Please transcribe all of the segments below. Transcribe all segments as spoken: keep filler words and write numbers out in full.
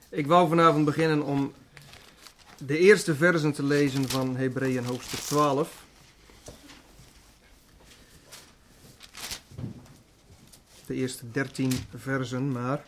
Ik wou vanavond beginnen om de eerste versen te lezen van Hebreeën hoofdstuk twaalf. De eerste dertien versen maar.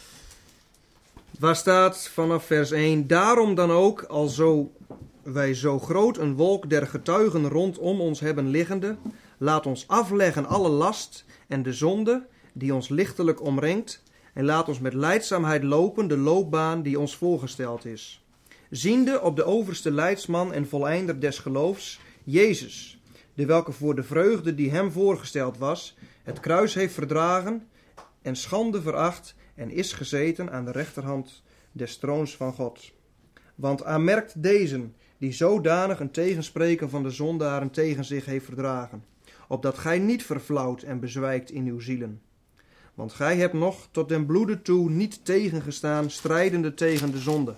Waar staat vanaf vers één: Daarom dan ook, alzo wij zo groot een wolk der getuigen rondom ons hebben liggende, laat ons afleggen alle last en de zonde die ons lichtelijk omringt, en laat ons met lijdzaamheid lopen de loopbaan die ons voorgesteld is. Ziende op de overste leidsman en voleinder des geloofs, Jezus, de welke voor de vreugde die hem voorgesteld was, het kruis heeft verdragen en schande veracht en is gezeten aan de rechterhand des troons van God. Want aanmerkt dezen, die zodanig een tegenspreken van de zondaren tegen zich heeft verdragen, opdat gij niet verflauwt en bezwijkt in uw zielen. Want gij hebt nog tot den bloede toe niet tegengestaan, strijdende tegen de zonde.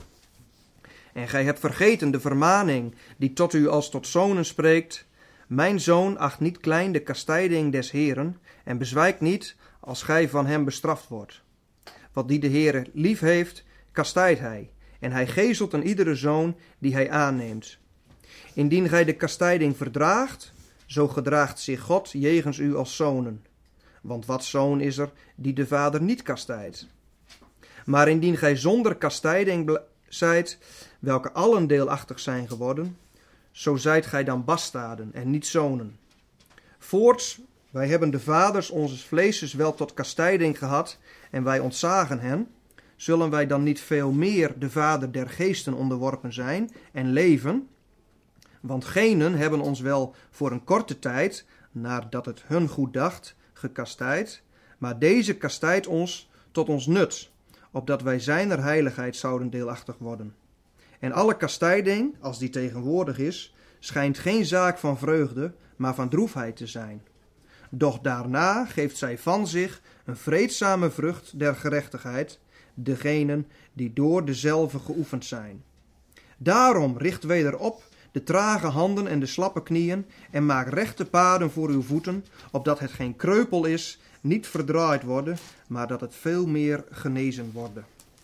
En gij hebt vergeten de vermaning die tot u als tot zonen spreekt: Mijn zoon, acht niet klein de kastijding des Heeren, en bezwijkt niet als gij van hem bestraft wordt. Wat die de Heere lief heeft, kastijdt hij, en hij gezelt een iedere zoon die hij aanneemt. Indien gij de kastijding verdraagt, zo gedraagt zich God jegens u als zonen. Want wat zoon is er die de vader niet kastijdt? Maar indien gij zonder kastijding zijt, welke allen deelachtig zijn geworden, zo zijt gij dan bastaarden en niet zonen. Voorts, wij hebben de vaders onzes vleeses wel tot kastijding gehad, en wij ontzagen hen. Zullen wij dan niet veel meer de vader der geesten onderworpen zijn en leven? Want genen hebben ons wel voor een korte tijd, nadat het hun goed dacht, gekastijd, maar deze kastijdt ons tot ons nut, opdat wij zijner heiligheid zouden deelachtig worden. En alle kastijding, als die tegenwoordig is, schijnt geen zaak van vreugde, maar van droefheid te zijn. Doch daarna geeft zij van zich een vreedzame vrucht der gerechtigheid, degenen die door dezelve geoefend zijn. Daarom richt weder op de trage handen en de slappe knieën, en maak rechte paden voor uw voeten, opdat het geen kreupel is, niet verdraaid worden, maar dat het veel meer genezen worden.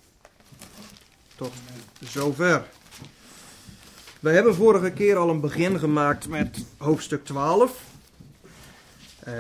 Tot zover. We hebben vorige keer al een begin gemaakt met hoofdstuk twaalf. Uh,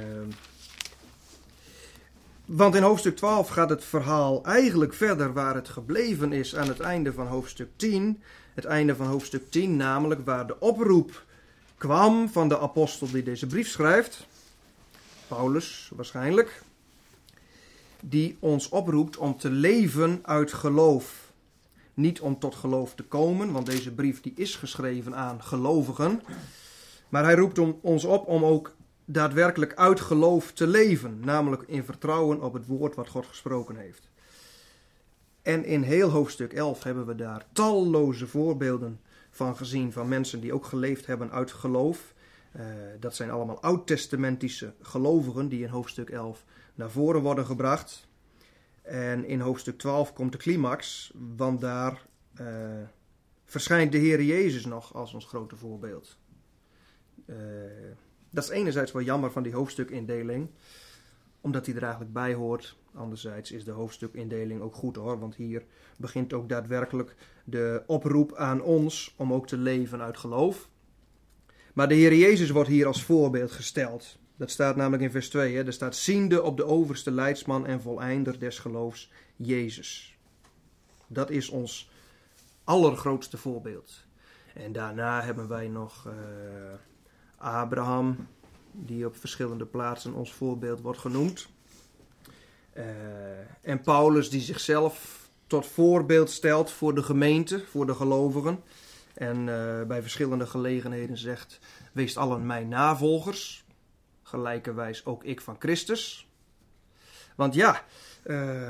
want in hoofdstuk twaalf gaat het verhaal eigenlijk verder waar het gebleven is aan het einde van hoofdstuk tien. Het einde van hoofdstuk tien, namelijk waar de oproep kwam van de apostel die deze brief schrijft, Paulus waarschijnlijk, die ons oproept om te leven uit geloof. Niet om tot geloof te komen, want deze brief die is geschreven aan gelovigen, maar hij roept ons op om ook daadwerkelijk uit geloof te leven, namelijk in vertrouwen op het woord wat God gesproken heeft. En in heel hoofdstuk elf hebben we daar talloze voorbeelden van gezien, van mensen die ook geleefd hebben uit geloof. Uh, dat zijn allemaal oud-testamentische gelovigen die in hoofdstuk elf naar voren worden gebracht. En in hoofdstuk twaalf komt de climax, want daar uh, verschijnt de Heer Jezus nog als ons grote voorbeeld. Uh, dat is enerzijds wel jammer van die hoofdstukindeling, omdat hij er eigenlijk bij hoort. Anderzijds is de hoofdstukindeling ook goed hoor, want hier begint ook daadwerkelijk de oproep aan ons om ook te leven uit geloof. Maar de Heer Jezus wordt hier als voorbeeld gesteld. Dat staat namelijk in vers twee. Hè? Er staat ziende op de overste leidsman en voleinder des geloofs, Jezus. Dat is ons allergrootste voorbeeld. En daarna hebben wij nog uh, Abraham, die op verschillende plaatsen ons voorbeeld wordt genoemd. Uh, en Paulus die zichzelf tot voorbeeld stelt voor de gemeente, voor de gelovigen. En uh, bij verschillende gelegenheden zegt: wees allen mijn navolgers, gelijkerwijs ook ik van Christus. Want ja, uh,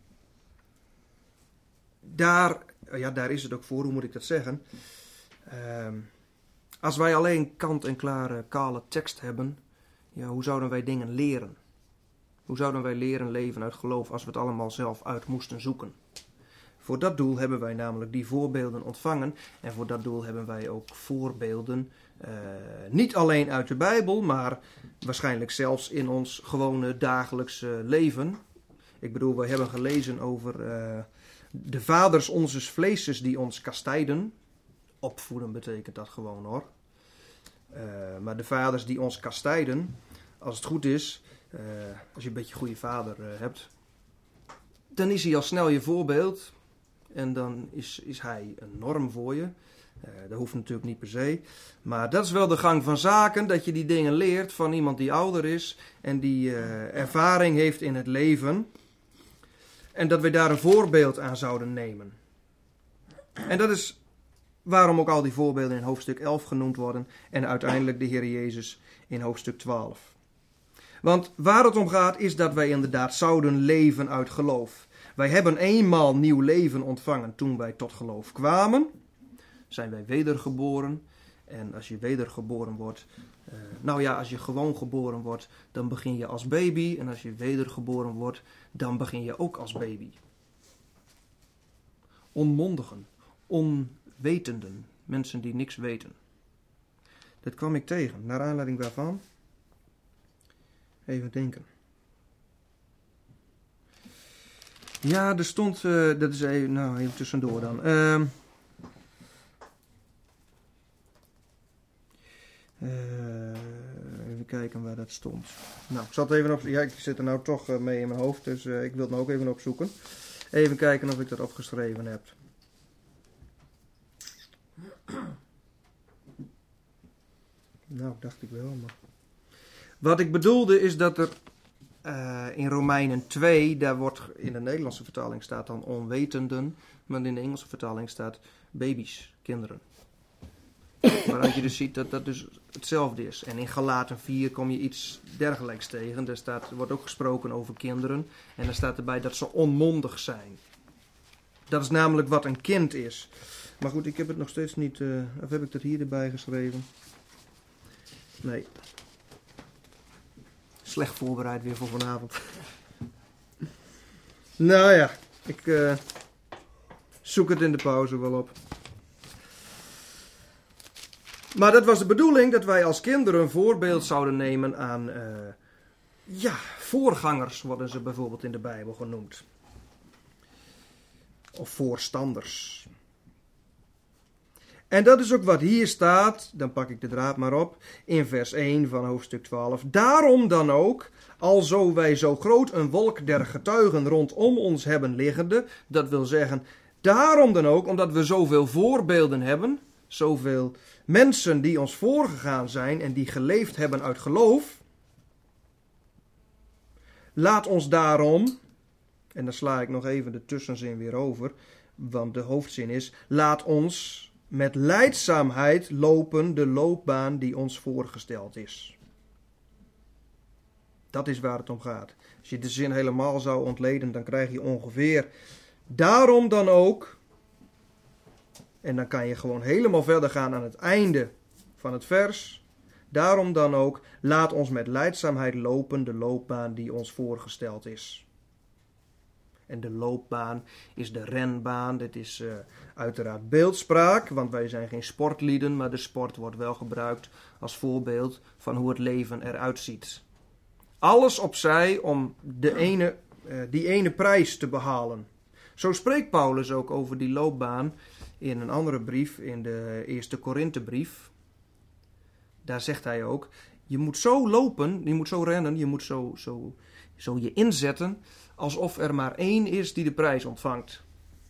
daar, ja, daar is het ook voor, hoe moet ik dat zeggen? Uh, als wij alleen kant-en-klare kale tekst hebben, ja, hoe zouden wij dingen leren? Hoe zouden wij leren leven uit geloof als we het allemaal zelf uit moesten zoeken? Voor dat doel hebben wij namelijk die voorbeelden ontvangen. En voor dat doel hebben wij ook voorbeelden, uh, niet alleen uit de Bijbel, maar waarschijnlijk zelfs in ons gewone dagelijkse leven. Ik bedoel, we hebben gelezen over uh, De vaders onzes vleeses die ons kastijden. Opvoeden betekent dat gewoon hoor. Uh, maar de vaders die ons kastijden, als het goed is, uh, als je een beetje een goede vader uh, hebt, dan is hij al snel je voorbeeld. En dan is, is hij een norm voor je. Uh, dat hoeft natuurlijk niet per se. Maar dat is wel de gang van zaken, dat je die dingen leert van iemand die ouder is en die uh, ervaring heeft in het leven. En dat we daar een voorbeeld aan zouden nemen. En dat is waarom ook al die voorbeelden in hoofdstuk elf genoemd worden en uiteindelijk de Heer Jezus in hoofdstuk twaalf. Want waar het om gaat is dat wij inderdaad zouden leven uit geloof. Wij hebben eenmaal nieuw leven ontvangen toen wij tot geloof kwamen. Zijn wij wedergeboren. En als je wedergeboren wordt, uh, nou ja, als je gewoon geboren wordt, dan begin je als baby. En als je wedergeboren wordt, dan begin je ook als baby. Onmondigen, onwetenden, mensen die niks weten. Dat kwam ik tegen, naar aanleiding waarvan. Even denken. Ja, er stond, uh, dat is even, nou even tussendoor dan. Uh, uh, even kijken waar dat stond. Nou, ik zat even op, ja, ik zit er nou toch uh, mee in mijn hoofd, dus uh, ik wil het nou ook even opzoeken. Even kijken of ik dat opgeschreven heb. Nou, dacht ik wel, maar. Wat ik bedoelde is dat er uh, in Romeinen twee, daar wordt in de Nederlandse vertaling staat dan onwetenden, maar in de Engelse vertaling staat baby's, kinderen. Waaruit je dus ziet dat dat dus hetzelfde is. En in Galaten vier kom je iets dergelijks tegen. Daar staat, er wordt ook gesproken over kinderen. En daar staat erbij dat ze onmondig zijn. Dat is namelijk wat een kind is. Maar goed, ik heb het nog steeds niet. Uh, of heb ik dat hier erbij geschreven? Nee. Slecht voorbereid weer voor vanavond. Nou ja, ik uh, zoek het in de pauze wel op. Maar dat was de bedoeling dat wij als kinderen een voorbeeld zouden nemen aan, uh, ja, voorgangers worden ze bijvoorbeeld in de Bijbel genoemd. Of voorstanders. En dat is ook wat hier staat, dan pak ik de draad maar op, in vers één van hoofdstuk twaalf. Daarom dan ook, alzo wij zo groot een wolk der getuigen rondom ons hebben liggende, dat wil zeggen, daarom dan ook, omdat we zoveel voorbeelden hebben, zoveel mensen die ons voorgegaan zijn en die geleefd hebben uit geloof, laat ons daarom, en dan sla ik nog even de tussenzin weer over, want de hoofdzin is, laat ons met lijdzaamheid lopen de loopbaan die ons voorgesteld is. Dat is waar het om gaat. Als je de zin helemaal zou ontleden, dan krijg je ongeveer, daarom dan ook, en dan kan je gewoon helemaal verder gaan aan het einde van het vers. Daarom dan ook, laat ons met lijdzaamheid lopen de loopbaan die ons voorgesteld is. En de loopbaan is de renbaan. Dit is uh, uiteraard beeldspraak, want wij zijn geen sportlieden, maar de sport wordt wel gebruikt als voorbeeld van hoe het leven eruit ziet. Alles opzij om de ene, uh, die ene prijs te behalen. Zo spreekt Paulus ook over die loopbaan in een andere brief, in de eerste Korinthebrief. Daar zegt hij ook, je moet zo lopen, je moet zo rennen, je moet zo, zo, zo je inzetten, alsof er maar één is die de prijs ontvangt.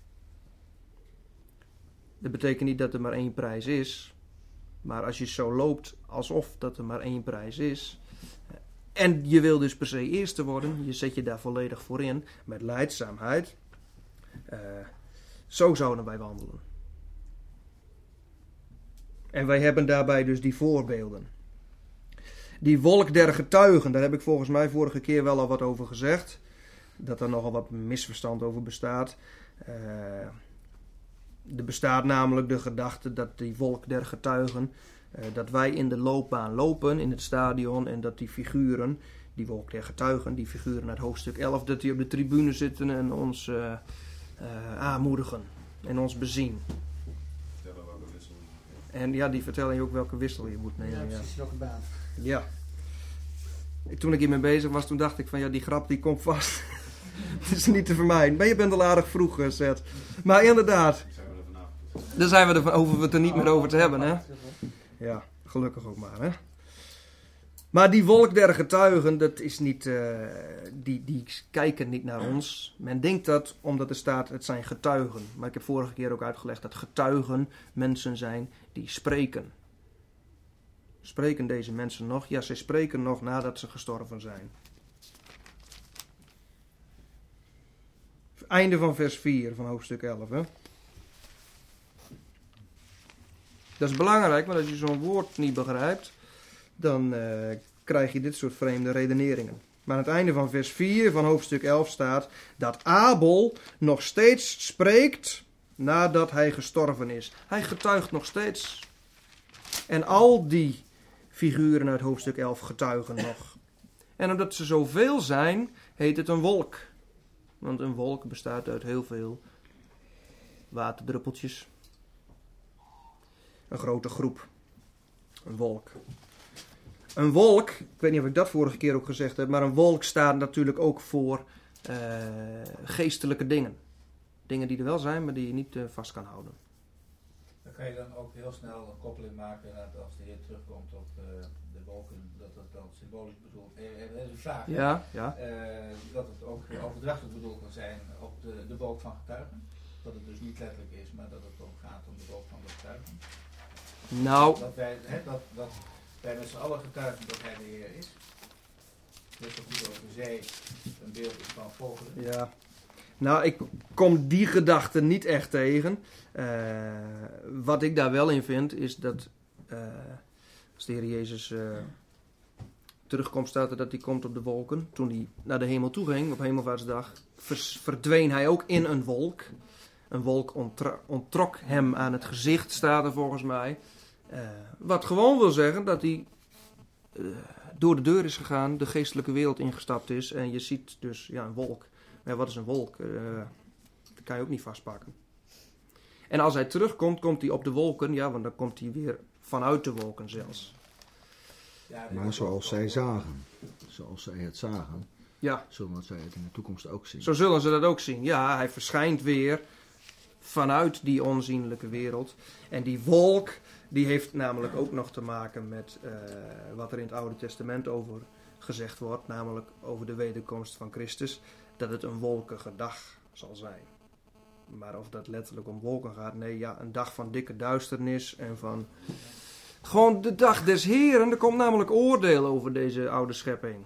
Dat betekent niet dat er maar één prijs is, maar als je zo loopt alsof dat er maar één prijs is, en je wil dus per se eerste worden, je zet je daar volledig voor in, met lijdzaamheid, uh, zo zouden wij wandelen. En wij hebben daarbij dus die voorbeelden. Die wolk der getuigen, daar heb ik volgens mij vorige keer wel al wat over gezegd. Dat er nogal wat misverstand over bestaat. Uh, er bestaat namelijk de gedachte dat die wolk der getuigen, uh, dat wij in de loopbaan lopen, in het stadion, en dat die figuren, die wolk der getuigen, die figuren uit hoofdstuk elf, dat die op de tribune zitten en ons uh, uh, aanmoedigen en ons bezien. En ja, die vertellen je ook welke wissel je moet nemen. Ja, precies, welke baan. Ja. Toen ik hiermee bezig was, toen dacht ik van ja, die grap die komt vast. Het is niet te vermijden. Maar je bent al aardig vroeg gezet. Maar inderdaad. Daar zijn we er van, hoeven we het er niet meer over te hebben, hè? Ja, gelukkig ook maar, hè? Maar die wolk der getuigen, dat is niet, uh, die, die kijken niet naar ons. Men denkt dat omdat er staat, het zijn getuigen. Maar ik heb vorige keer ook uitgelegd dat getuigen mensen zijn die spreken. Spreken deze mensen nog? Ja, ze spreken nog nadat ze gestorven zijn. Einde van vers vier van hoofdstuk elf, hè? Dat is belangrijk, want als je zo'n woord niet begrijpt, dan uh, krijg je dit soort vreemde redeneringen. Maar aan het einde van vers vier van hoofdstuk elf staat dat Abel nog steeds spreekt nadat hij gestorven is. Hij getuigt nog steeds. En al die figuren uit hoofdstuk elf getuigen nog. En omdat ze zoveel zijn, heet het een wolk. Want een wolk bestaat uit heel veel waterdruppeltjes. Een grote groep. Een wolk. Een wolk, ik weet niet of ik dat vorige keer ook gezegd heb, maar een wolk staat natuurlijk ook voor uh, geestelijke dingen. Dingen die er wel zijn, maar die je niet uh, vast kan houden. Dan kan je dan ook heel snel een koppeling maken dat als de Heer terugkomt op uh, de wolken, dat dat dan symbolisch bedoeld is. Uh, dat is een vraag. Ja, ja. Uh, dat het ook overdrachtelijk bedoeld kan zijn op de, de wolk van getuigen. Dat het dus niet letterlijk is, maar dat het ook gaat om de wolk van de getuigen. Nou. Dat wij, hè, dat, dat wij met z'n allen getuigen dat hij de Heer is. Net zo goed over zee een beeld is van vogelen. Ja. Nou, ik kom die gedachte niet echt tegen. Uh, wat ik daar wel in vind, is dat uh, als de Heer Jezus uh, terugkomt, staat er dat hij komt op de wolken. Toen hij naar de hemel toe ging, op Hemelvaartsdag, vers, verdween hij ook in een wolk. Een wolk ontra- onttrok hem aan het gezicht, staat er volgens mij. Uh, wat gewoon wil zeggen dat hij uh, door de deur is gegaan, de geestelijke wereld ingestapt is. En je ziet dus ja, een wolk. Ja, wat is een wolk? Uh, dat kan je ook niet vastpakken. En als hij terugkomt, komt hij op de wolken. Ja, want dan komt hij weer vanuit de wolken zelfs. Maar zoals zij zagen. Zoals zij het zagen. Ja. Zullen zij het in de toekomst ook zien. Zo zullen ze dat ook zien. Ja, hij verschijnt weer vanuit die onzienlijke wereld. En die wolk, die heeft namelijk ook nog te maken met uh, wat er in het Oude Testament over gezegd wordt. Namelijk over de wederkomst van Christus. Dat het een wolkige dag zal zijn. Maar of dat letterlijk om wolken gaat, nee, ja, een dag van dikke duisternis en van gewoon de dag des Heren. Er komt namelijk oordeel over deze oude schepping.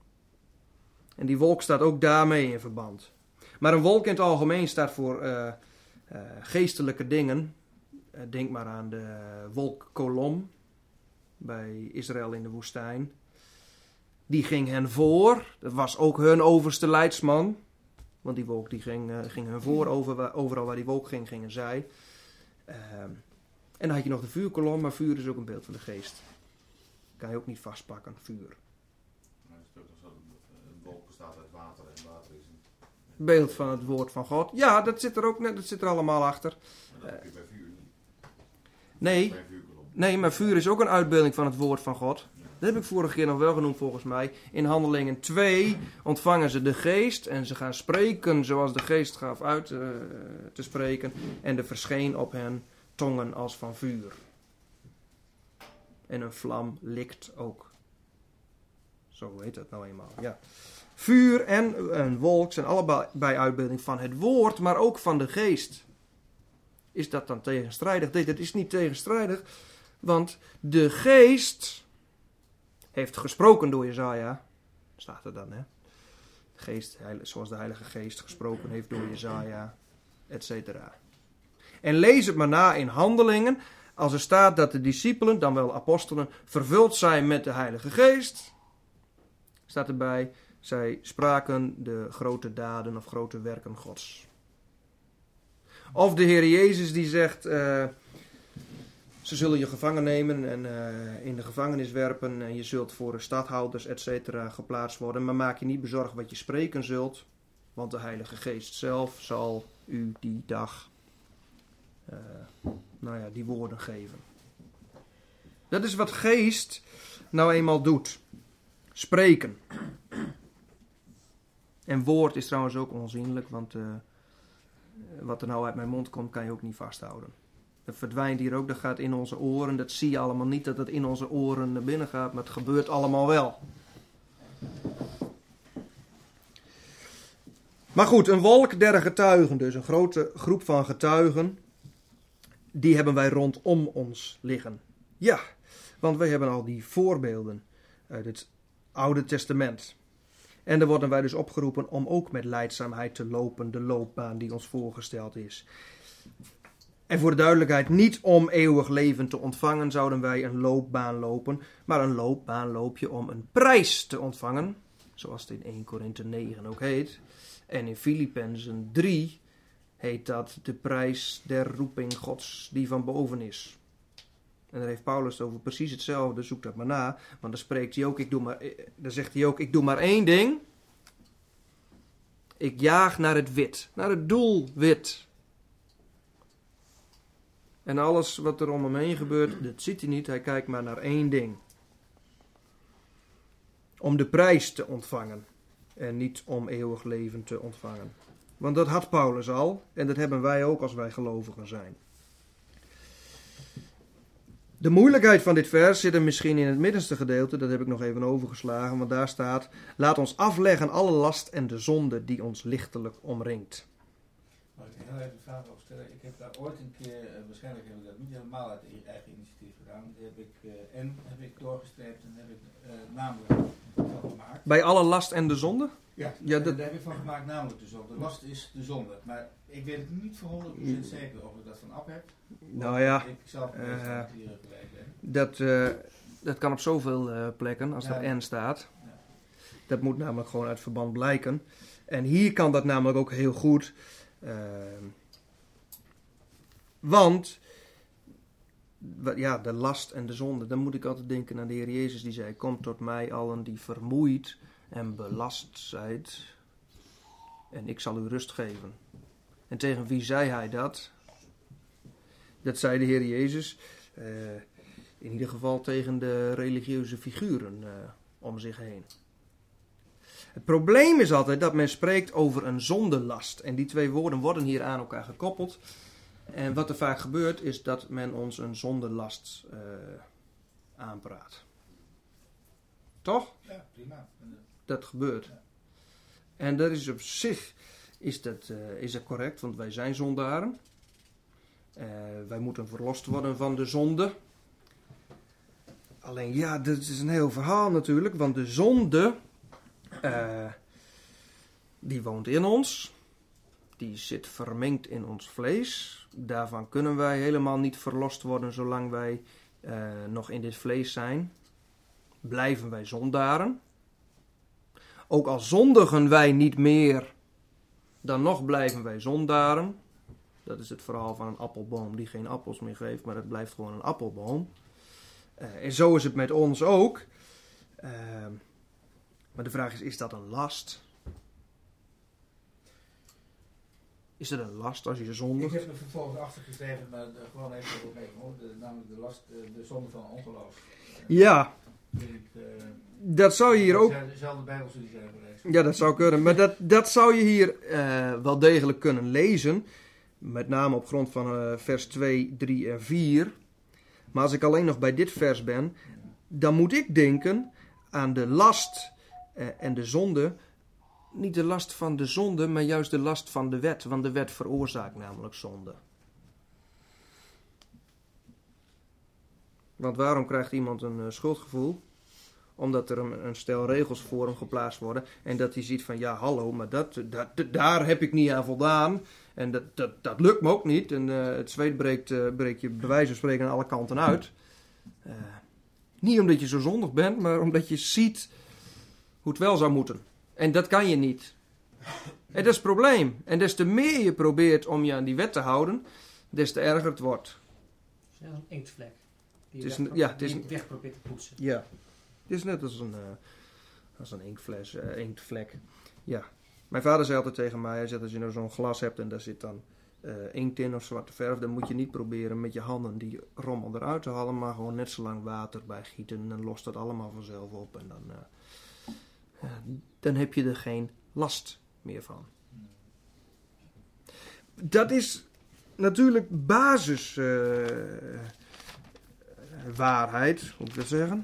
En die wolk staat ook daarmee in verband. Maar een wolk in het algemeen staat voor uh, uh, geestelijke dingen. Uh, denk maar aan de wolkkolom bij Israël in de woestijn. Die ging hen voor. Dat was ook hun overste leidsman. Want die wolk die ging, uh, ging hun voor. Over, overal waar die wolk ging, gingen zij. Uh, en dan had je nog de vuurkolom. Maar vuur is ook een beeld van de geest. Kan je ook niet vastpakken, vuur. Een wolk bestaat uit water en water is een beeld van het woord van God. Ja, dat zit er ook net, dat zit er allemaal achter. Maar dat heb je bij vuur niet. Nee, Bij vuurkolom. nee, maar vuur is ook een uitbeelding van het woord van God. Dat heb ik vorige keer nog wel genoemd volgens mij. In Handelingen twee ontvangen ze de geest en ze gaan spreken zoals de geest gaf uit uh, te spreken. En er verscheen op hen tongen als van vuur. En een vlam likt ook. Zo heet dat nou eenmaal, ja. Vuur en een wolk zijn allebei uitbeelding van het woord, maar ook van de geest. Is dat dan tegenstrijdig? Nee, dat is niet tegenstrijdig, want de geest heeft gesproken door Jesaja. Staat er dan, hè? De geest, zoals de Heilige Geest gesproken heeft door Jesaja, et cetera. En lees het maar na in Handelingen, als er staat dat de discipelen, dan wel apostelen, vervuld zijn met de Heilige Geest. Staat erbij, zij spraken de grote daden of grote werken Gods. Of de Heer Jezus die zegt, uh, ze zullen je gevangen nemen en uh, in de gevangenis werpen en je zult voor de stadhouders et cetera geplaatst worden. Maar maak je niet bezorgd wat je spreken zult, want de Heilige Geest zelf zal u die dag uh, nou ja, die woorden geven. Dat is wat geest nou eenmaal doet. Spreken. En woord is trouwens ook onzienlijk, want uh, wat er nou uit mijn mond komt, kan je ook niet vasthouden. Dat verdwijnt hier ook, dat gaat in onze oren. Dat zie je allemaal niet, dat het in onze oren naar binnen gaat, maar het gebeurt allemaal wel. Maar goed, een wolk der getuigen, dus een grote groep van getuigen, die hebben wij rondom ons liggen. Ja, want wij hebben al die voorbeelden uit het Oude Testament. En daar worden wij dus opgeroepen om ook met lijdzaamheid te lopen, de loopbaan die ons voorgesteld is. En voor de duidelijkheid, niet om eeuwig leven te ontvangen zouden wij een loopbaan lopen, maar een loopbaan loop je om een prijs te ontvangen, zoals het in eerste Korinthe negen ook heet. En in Filippenzen drie heet dat de prijs der roeping Gods die van boven is. En daar heeft Paulus het over precies hetzelfde, zoek dat maar na. Want dan spreekt hij ook, ik doe maar, dan zegt hij ook, ik doe maar één ding. Ik jaag naar het wit, naar het doelwit. En alles wat er om hem heen gebeurt, dat ziet hij niet. Hij kijkt maar naar één ding. Om de prijs te ontvangen. En niet om eeuwig leven te ontvangen. Want dat had Paulus al. En dat hebben wij ook als wij gelovigen zijn. De moeilijkheid van dit vers zit er misschien in het middenste gedeelte. Dat heb ik nog even overgeslagen. Want daar staat: laat ons afleggen alle last en de zonde die ons lichtelijk omringt. Mag ik heel even een vraag over stellen? Ik heb daar ooit een keer, uh, waarschijnlijk heb ik dat niet helemaal uit eigen initiatief gedaan. Die heb ik, uh, en heb ik doorgestreept en heb ik uh, namelijk van gemaakt. Bij alle last en de zonde? Ja, ja dat... daar heb ik van gemaakt, namelijk de zonde. De last is de zonde. Maar ik weet het niet voor honderd procent zeker of ik dat van af heb. Nou ja, ik zelf uh, uh, dat, uh, dat kan op zoveel uh, plekken als ja, er N staat. Ja. Dat moet namelijk gewoon uit verband blijken. En hier kan dat namelijk ook heel goed. Uh, want, ja, de last en de zonde, dan moet ik altijd denken aan de Heer Jezus die zei: kom tot mij allen die vermoeid en belast zijt, en ik zal u rust geven. En tegen wie zei hij dat? Dat zei de Heer Jezus uh, in ieder geval tegen de religieuze figuren uh, om zich heen. Het probleem is altijd dat men spreekt over een zondelast. En die twee woorden worden hier aan elkaar gekoppeld. En wat er vaak gebeurt is dat men ons een zondelast uh, aanpraat. Toch? Ja, prima. Dat gebeurt. Ja. En dat is op zich is dat, uh, is dat correct, want wij zijn zondaren. Uh, wij moeten verlost worden van de zonde. Alleen ja, dat is een heel verhaal natuurlijk, want de zonde, uh, die woont in ons. Die zit vermengd in ons vlees. Daarvan kunnen wij helemaal niet verlost worden zolang wij uh, nog in dit vlees zijn. Blijven wij zondaren. Ook al zondigen wij niet meer, dan nog blijven wij zondaren. Dat is het verhaal van een appelboom die geen appels meer geeft, maar het blijft gewoon een appelboom. Uh, en zo is het met ons ook. Uh, maar de vraag is, is dat een last? Is het een last als je zondigt? Ik heb er vervolgens achtergeschreven, maar uh, gewoon even doorgeven hoor. De, namelijk de last, uh, de zonde van ongeloof. Uh, ja. Ik, uh, dat zou je hier ook... Dezelfde Bijbelstudie zijn geweest. Ja, dat zou kunnen. Maar dat, dat zou je hier uh, wel degelijk kunnen lezen. Met name op grond van uh, vers twee, drie en vier. Maar als ik alleen nog bij dit vers ben, dan moet ik denken aan de last uh, en de zonde. Niet de last van de zonde, maar juist de last van de wet. Want de wet veroorzaakt namelijk zonde. Want waarom krijgt iemand een uh, schuldgevoel? Omdat er een, een stel regels voor hem geplaatst worden. En dat hij ziet van, ja hallo, maar dat, dat, dat, daar heb ik niet aan voldaan. En dat, dat, dat lukt me ook niet. En uh, het zweet breekt, uh, breekt je bij wijze van spreken aan alle kanten uit. Uh, niet omdat je zo zondig bent, maar omdat je ziet hoe het wel zou moeten. En dat kan je niet. En dat is het probleem. En des te meer je probeert om je aan die wet te houden, des te erger het wordt. Het is net een inktvlek. Die Het is je een- weg, ja, het is die een- weg probeert te poetsen. Ja, het is net als een, uh, als een inktfles, uh, inktvlek. Ja. Mijn vader zei altijd tegen mij, hij zegt als je nou zo'n glas hebt en daar zit dan uh, inkt in of zwarte verf, dan moet je niet proberen met je handen die rommel eruit te halen, maar gewoon net zo lang water bij gieten en dan lost dat allemaal vanzelf op en dan, uh, uh, dan heb je er geen last meer van. Dat is natuurlijk basiswaarheid, uh, hoe moet ik dat zeggen?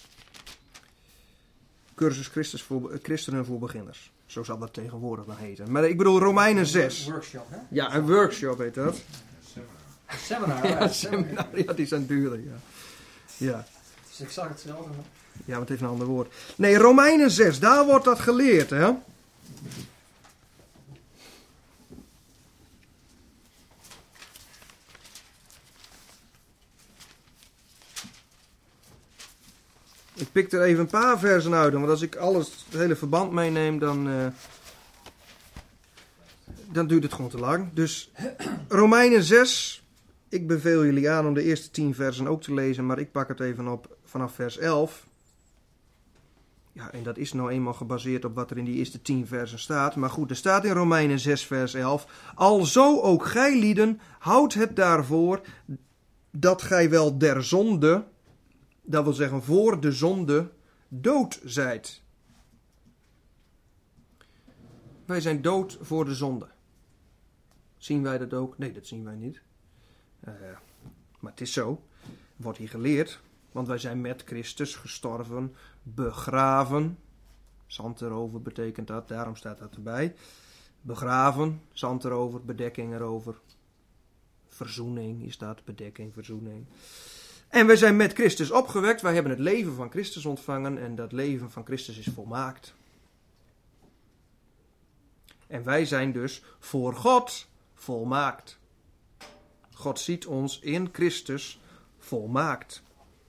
Cursus Christus voor, Christenen voor beginners. Zo zal dat tegenwoordig dan heten. Maar ik bedoel Romeinen zes. Een workshop, hè? Ja, een workshop heet dat. Een seminar. Ja, een seminar. Ja, die zijn duurder, ja. Ja. Het is exact hetzelfde. Hè? Ja, maar het heeft een ander woord. Nee, Romeinen zes, daar wordt dat geleerd, hè. Ik pik er even een paar versen uit, want als ik alles, het hele verband meeneem, dan, uh, dan duurt het gewoon te lang. Dus Romeinen zes, ik beveel jullie aan om de eerste tien versen ook te lezen, maar ik pak het even op vanaf vers elf. Ja, en dat is nou eenmaal gebaseerd op wat er in die eerste tien versen staat. Maar goed, er staat in Romeinen zes vers elf, alzo ook gij lieden, houdt het daarvoor dat gij wel der zonde, dat wil zeggen voor de zonde, dood zijt. Wij zijn dood voor de zonde. Zien wij dat ook? Nee, dat zien wij niet. Uh, maar het is zo. Wordt hier geleerd. Want wij zijn met Christus gestorven, begraven. Zand erover betekent dat, daarom staat dat erbij. Begraven, zand erover, bedekking erover. Verzoening is dat, bedekking, verzoening. En wij zijn met Christus opgewekt. Wij hebben het leven van Christus ontvangen. En dat leven van Christus is volmaakt. En wij zijn dus voor God volmaakt. God ziet ons in Christus volmaakt.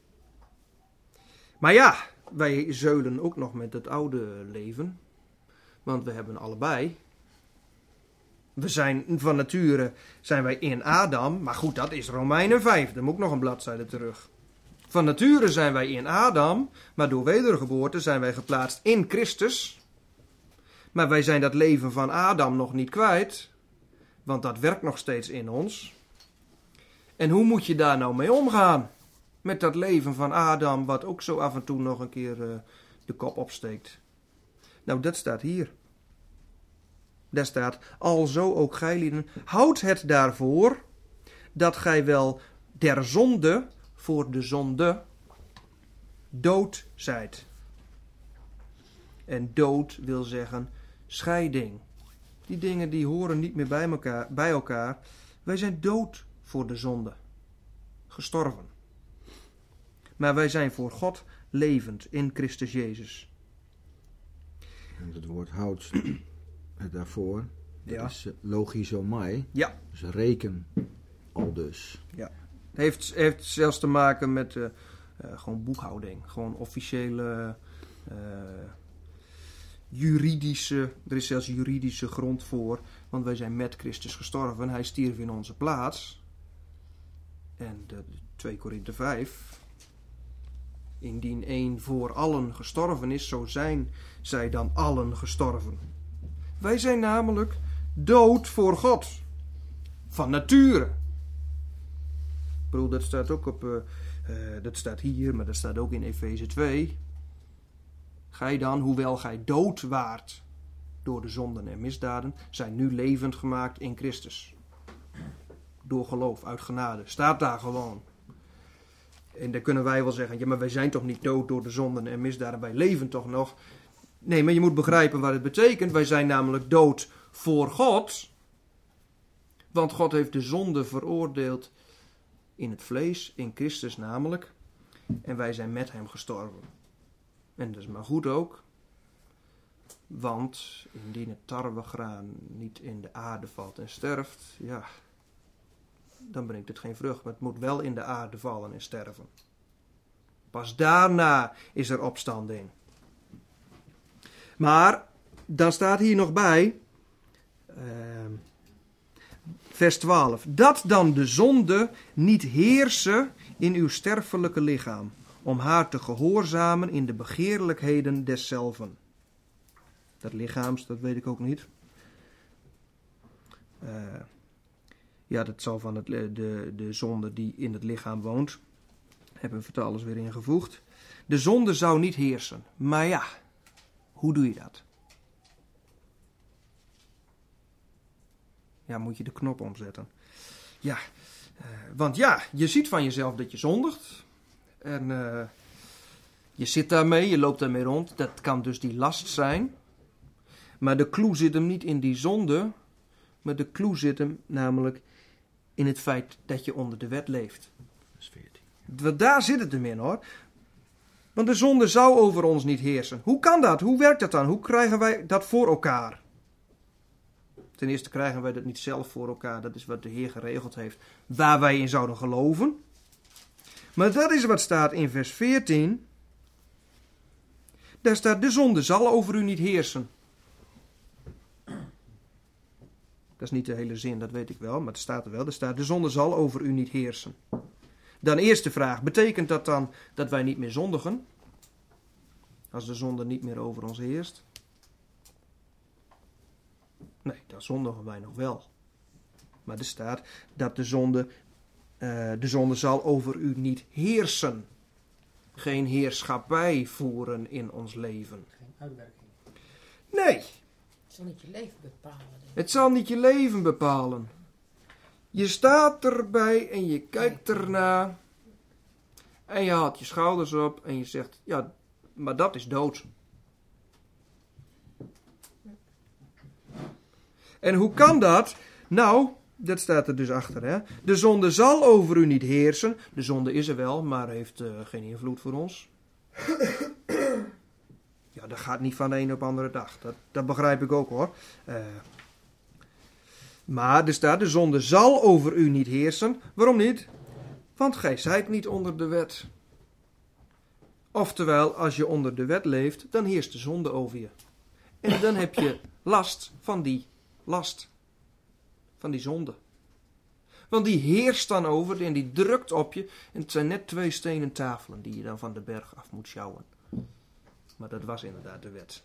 Maar ja, wij zeulen ook nog met het oude leven. Want we hebben allebei. We zijn van nature zijn wij in Adam. Maar goed, dat is Romeinen vijf. Dan moet ik nog een bladzijde terug. Van nature zijn wij in Adam. Maar door wedergeboorte zijn wij geplaatst in Christus. Maar wij zijn dat leven van Adam nog niet kwijt. Want dat werkt nog steeds in ons. En hoe moet je daar nou mee omgaan? Met dat leven van Adam, wat ook zo af en toe nog een keer uh, de kop opsteekt. Nou, dat staat hier. Daar staat, alzo ook gij lieden, houd het daarvoor, dat gij wel der zonde, voor de zonde, dood zijt. En dood wil zeggen scheiding. Die dingen die horen niet meer bij elkaar, bij elkaar. Wij zijn dood voor de zonde. Gestorven. Maar wij zijn voor God levend in Christus Jezus. En het woord houdt het daarvoor. Dat Ja. is logizomai. Ja. Dus reken al dus. Ja. Het heeft, heeft zelfs te maken met uh, uh, gewoon boekhouding. Gewoon officiële uh, juridische, er is zelfs juridische grond voor. Want wij zijn met Christus gestorven. Hij stierf in onze plaats. En de, de twee Korinthe vijf. Indien één voor allen gestorven is, zo zijn zij dan allen gestorven. Wij zijn namelijk dood voor God. Van nature. Ik bedoel, dat staat ook op, uh, uh, dat staat hier, maar dat staat ook in Efeze twee. Gij dan, hoewel gij dood waart door de zonden en misdaden, zijn nu levend gemaakt in Christus. Door geloof, uit genade. Staat daar gewoon. En dan kunnen wij wel zeggen, ja, maar wij zijn toch niet dood door de zonden en misdaden, wij leven toch nog. Nee, maar je moet begrijpen wat het betekent. Wij zijn namelijk dood voor God. Want God heeft de zonde veroordeeld in het vlees, in Christus namelijk. En wij zijn met hem gestorven. En dat is maar goed ook. Want indien het tarwegraan niet in de aarde valt en sterft, ja, dan brengt het geen vrucht. Maar het moet wel in de aarde vallen en sterven. Pas daarna is er opstanding. Maar, dan staat hier nog bij, uh, vers twaalf. Dat dan de zonde niet heersen in uw sterfelijke lichaam, om haar te gehoorzamen in de begeerlijkheden deszelven. Dat lichaams, dat weet ik ook niet. Uh, ja, dat zal van het, de, de zonde die in het lichaam woont. Hebben we vertalers weer ingevoegd. De zonde zou niet heersen. Maar ja, hoe doe je dat? Ja, moet je de knop omzetten. Ja, uh, want ja, je ziet van jezelf dat je zondigt. En uh, je zit daarmee, je loopt daarmee rond. Dat kan dus die last zijn. Maar de clue zit hem niet in die zonde. Maar de clue zit hem namelijk in het feit dat je onder de wet leeft. Vers veertien. Daar zit het hem in hoor. Want de zonde zou over ons niet heersen. Hoe kan dat? Hoe werkt dat dan? Hoe krijgen wij dat voor elkaar? Ten eerste krijgen wij dat niet zelf voor elkaar. Dat is wat de Heer geregeld heeft. Waar wij in zouden geloven. Maar dat is wat staat in vers veertien. Daar staat: de zonde zal over u niet heersen. Dat is niet de hele zin, dat weet ik wel. Maar het staat er wel. Er staat: de zonde zal over u niet heersen. Dan eerste vraag. Betekent dat dan dat wij niet meer zondigen? Als de zonde niet meer over ons heerst? Nee, dan zondigen wij nog wel. Maar er staat dat de zonde, uh, de zonde zal over u niet heersen. Geen heerschappij voeren in ons leven. Geen uitwerking. Nee. Het zal niet je leven bepalen. Denk ik. Het zal niet je leven bepalen. Je staat erbij en je kijkt ernaar. En je haalt je schouders op en je zegt: ja, maar dat is dood. En hoe kan dat? Nou, dat staat er dus achter. Hè? De zonde zal over u niet heersen. De zonde is er wel, maar heeft uh, geen invloed voor ons. Ja, dat gaat niet van de een op de andere dag. Dat, dat begrijp ik ook hoor. Uh, maar er staat: de zonde zal over u niet heersen. Waarom niet? Want gij zijt niet onder de wet. Oftewel, als je onder de wet leeft, dan heerst de zonde over je. En dan heb je last van die last. Van die zonde. Want die heerst dan over en die drukt op je. En het zijn net twee stenen tafelen die je dan van de berg af moet sjouwen. Maar dat was inderdaad de wet.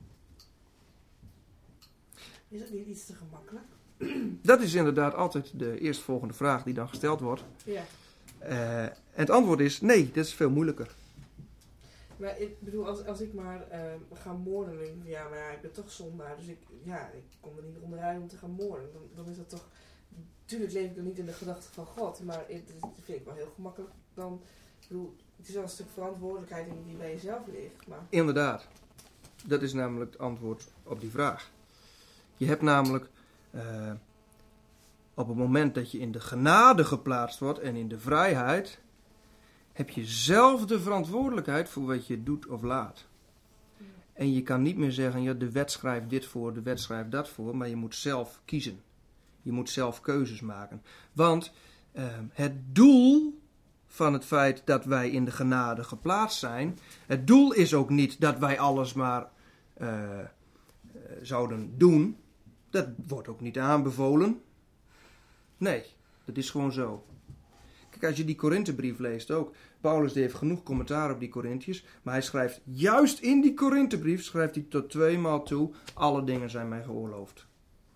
Is dat niet iets te gemakkelijk? Dat is inderdaad altijd de eerstvolgende vraag die dan gesteld wordt. Ja. Uh, en het antwoord is: nee, dat is veel moeilijker. Maar ik bedoel, als, als ik maar uh, ga moorden, dan denk ik, ja, maar ja, ik ben toch zondaar, dus ik, ja, ik kom er niet onderuit om te gaan moorden. Dan, dan is dat toch, natuurlijk leef ik dan niet in de gedachte van God, maar het, dat vind ik wel heel gemakkelijk. Dan, ik bedoel, het is wel een stuk verantwoordelijkheid die bij jezelf ligt. Maar... Inderdaad, dat is namelijk het antwoord op die vraag. Je hebt namelijk, uh, op het moment dat je in de genade geplaatst wordt en in de vrijheid, heb je zelf de verantwoordelijkheid voor wat je doet of laat. En je kan niet meer zeggen: ja, de wet schrijft dit voor, de wet schrijft dat voor, maar je moet zelf kiezen. Je moet zelf keuzes maken. Want uh, het doel van het feit dat wij in de genade geplaatst zijn, het doel is ook niet dat wij alles maar uh, uh, zouden doen. Dat wordt ook niet aanbevolen. Nee, dat is gewoon zo. Kijk, als je die Korinthebrief leest ook. Paulus die heeft genoeg commentaar op die Korinthiërs. Maar hij schrijft, juist in die Korinthebrief, schrijft hij tot tweemaal toe: alle dingen zijn mij geoorloofd.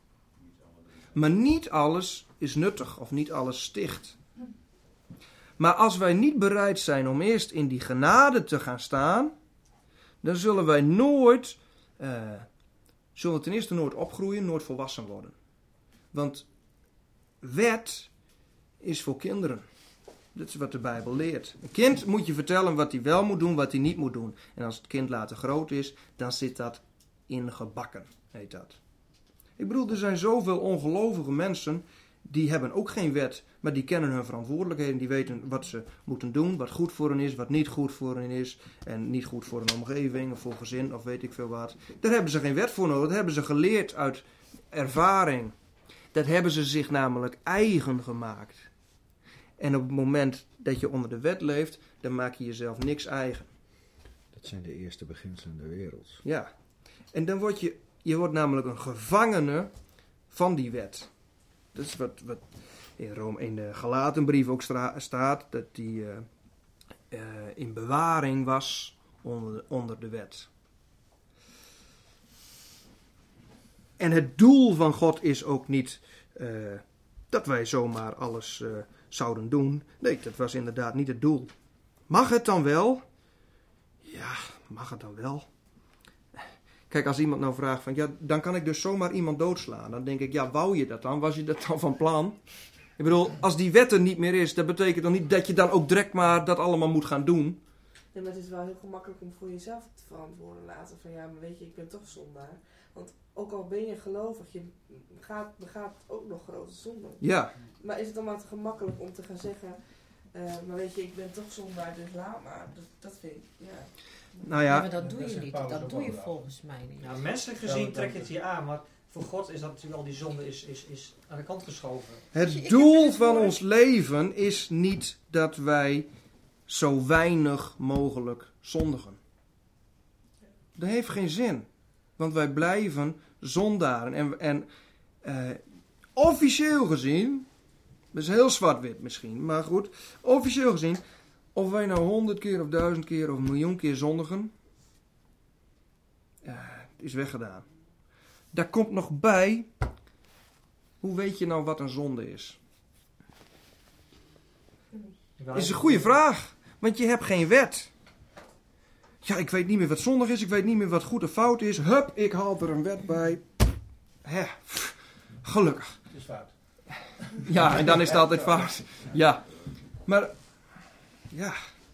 Maar niet alles is nuttig of niet alles sticht. Maar als wij niet bereid zijn om eerst in die genade te gaan staan, dan zullen wij nooit, uh, zullen we ten eerste nooit opgroeien, nooit volwassen worden. Want wet is voor kinderen. Dat is wat de Bijbel leert. Een kind moet je vertellen wat hij wel moet doen, wat hij niet moet doen. En als het kind later groot is, dan zit dat ingebakken, heet dat. Ik bedoel, er zijn zoveel ongelovige mensen, die hebben ook geen wet, maar die kennen hun verantwoordelijkheden. Die weten wat ze moeten doen, wat goed voor hen is, wat niet goed voor hen is. En niet goed voor een omgeving of voor gezin of weet ik veel wat. Daar hebben ze geen wet voor nodig, dat hebben ze geleerd uit ervaring. Dat hebben ze zich namelijk eigen gemaakt. En op het moment dat je onder de wet leeft, dan maak je jezelf niks eigen. Dat zijn de eerste beginselen der wereld. Ja. En dan word je, je wordt namelijk een gevangene van die wet. Dat is wat, wat in, Rome, in de Galatenbrief ook stra- staat, dat die uh, uh, in bewaring was onder de, onder de wet. En het doel van God is ook niet uh, dat wij zomaar alles uh, zouden doen. Nee, dat was inderdaad niet het doel. Mag het dan wel? Ja, mag het dan wel? Kijk, als iemand nou vraagt van, ja, dan kan ik dus zomaar iemand doodslaan. Dan denk ik, ja, wou je dat dan? Was je dat dan van plan? Ik bedoel, als die wet er niet meer is, dat betekent dan niet dat je dan ook direct maar dat allemaal moet gaan doen. Nee, maar het is wel heel gemakkelijk om voor jezelf te verantwoorden laten. Van ja, maar weet je, ik ben toch zondaar. Want ook al ben je gelovig, je gaat, begaat ook nog grote zonden. Ja. Maar is het dan maar te gemakkelijk om te gaan zeggen... Uh, maar weet je, ik ben toch zondaar, dus laat maar. Dat, dat vind ik, ja. Nou ja. Ja, maar dat doe Dat je zegt niet. Paulus Dat ook doe je wel. volgens mij niet. Nou, menselijk gezien trekt het je aan, maar voor God is dat natuurlijk al die zonde is, is, is aan de kant geschoven. Het doel van ons leven is niet dat wij zo weinig mogelijk zondigen. Dat heeft geen zin. Want wij blijven zondaren. En, en uh, officieel gezien, dat is heel zwart-wit misschien, maar goed, officieel gezien, of wij nou honderd keer of duizend keer of een miljoen keer zondigen, uh, het is weggedaan. Daar komt nog bij, hoe weet je nou wat een zonde is? Is een goede vraag, want je hebt geen wet. Ja, ik weet niet meer wat zondig is, ik weet niet meer wat goed of fout is. Hup, ik haal er een wet bij. Hè, pff, gelukkig. Het is fout. Ja, en dan is het altijd fout. Ja, maar, ja.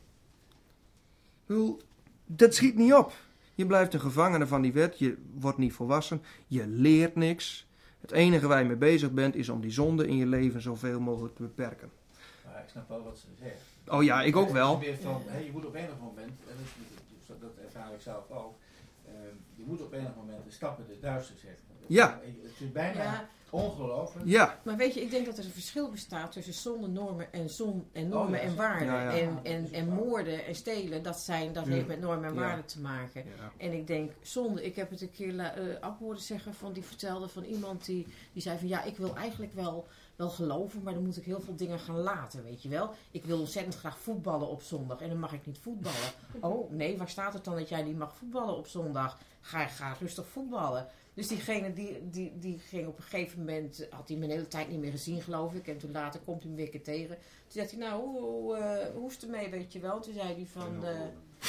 Wel, dat schiet niet op. Je blijft een gevangene van die wet, je wordt niet volwassen, je leert niks. Het enige waar je mee bezig bent is om die zonde in je leven zoveel mogelijk te beperken. Maar ik snap wel wat ze zegt. Oh ja, ik ook wel. Je, van, hey, je moet op enig moment, en dat, dat ervaar ik zelf ook, uh, je moet op enig moment de stappen des duisters zetten. Ja. Het is bijna Ja. ongelooflijk. Ja. Maar weet je, ik denk dat er een verschil bestaat tussen zonde, normen en, zon, en normen Oh, ja, en waarden. ja, ja. En, en, en moorden en stelen, dat, zijn, dat Ja. heeft met normen en Ja. waarden te maken. Ja. En ik denk, zonde, ik heb het een keer uh, af horen zeggen van die vertelde van iemand die, die zei van ja, ik wil eigenlijk wel, wel geloven, maar dan moet ik heel veel dingen gaan laten, weet je wel. Ik wil ontzettend graag voetballen op zondag en dan mag ik niet voetballen. Oh nee, waar staat het dan dat jij niet mag voetballen op zondag? Ga, ga rustig voetballen. Dus diegene die, die, die ging op een gegeven moment, had hij me een hele tijd niet meer gezien geloof ik. En toen later komt hij me weer een keer tegen. Toen zei hij, nou, hoe, hoe, uh, hoe is het ermee, weet je wel? Toen zei hij van... Uh...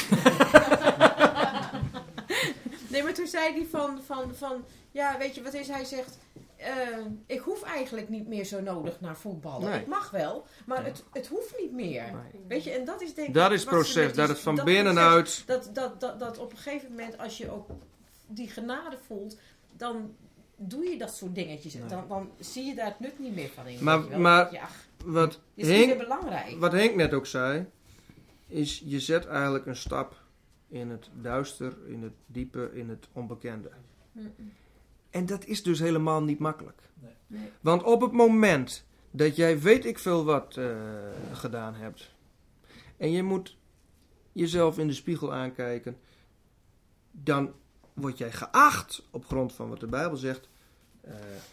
nee, maar toen zei hij van, van, van, ja, weet je wat is? Hij zegt, uh, ik hoef eigenlijk niet meer zo nodig naar voetballen. Nee. Ik mag wel, maar het, het hoeft niet meer. Nee. Weet je, en dat is denk ik... Dat is het wat ze proces, met die- dat het van dat binnenuit... proces- Dat, dat, dat, dat op een gegeven moment, als je ook die genade voelt, dan doe je dat soort dingetjes. Nee. Dan, dan zie je daar het nut niet meer van in. Maar- weet je wel. maar- Ja, Wat is niet meer Henk, belangrijk. wat Henk net ook zei, is je zet eigenlijk een stap in het duister, in het diepe, in het onbekende. Mm-mm. En dat is dus helemaal niet makkelijk. Nee. Nee. Want op het moment dat jij weet ik veel wat uh, gedaan hebt, en je moet jezelf in de spiegel aankijken, dan word jij geacht op grond van wat de Bijbel zegt, uh,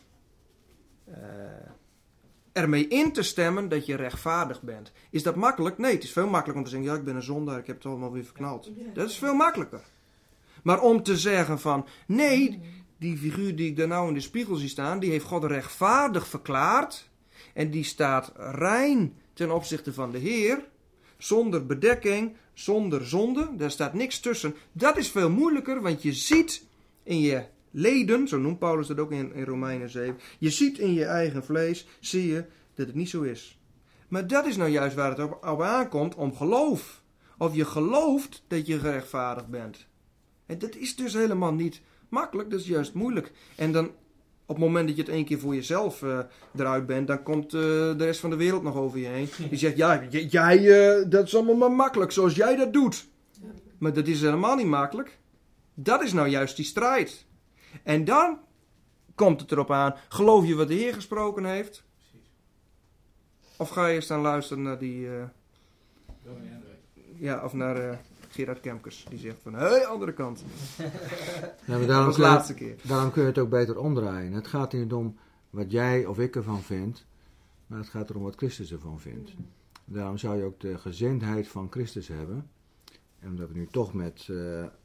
uh, ermee in te stemmen dat je rechtvaardig bent. Is dat makkelijk? Nee, het is veel makkelijker om te zeggen, ja, ik ben een zondaar, ik heb het allemaal weer verknald. Dat is veel makkelijker. Maar om te zeggen van, nee, die figuur die ik daar nou in de spiegel zie staan, die heeft God rechtvaardig verklaard. En die staat rein ten opzichte van de Heer. Zonder bedekking, zonder zonde. Daar staat niks tussen. Dat is veel moeilijker, want je ziet in je leden, zo noemt Paulus dat ook in, in Romeinen zeven. Je ziet in je eigen vlees, zie je dat het niet zo is. Maar dat is nou juist waar het op, op aankomt, om geloof. Of je gelooft dat je gerechtvaardigd bent. En dat is dus helemaal niet makkelijk, dat is juist moeilijk. En dan, op het moment dat je het één keer voor jezelf uh, eruit bent, dan komt uh, de rest van de wereld nog over je heen. Die zegt, ja, j- jij, uh, dat is allemaal maar makkelijk, zoals jij dat doet. Maar dat is helemaal niet makkelijk. Dat is nou juist die strijd. En dan komt het erop aan, geloof je wat de Heer gesproken heeft? Precies. Of ga je staan luisteren naar die, uh, Dominee Hendrik. ja, of naar uh, Gerard Kemkers, die zegt van, hé, hey, andere kant. Ja, maar Dat daarom, was de kun je, laatste keer. daarom kun je het ook beter omdraaien. Het gaat niet om wat jij of ik ervan vindt, maar het gaat erom wat Christus ervan vindt. Daarom zou je ook de gezindheid van Christus hebben. En omdat we nu toch met uh, uh,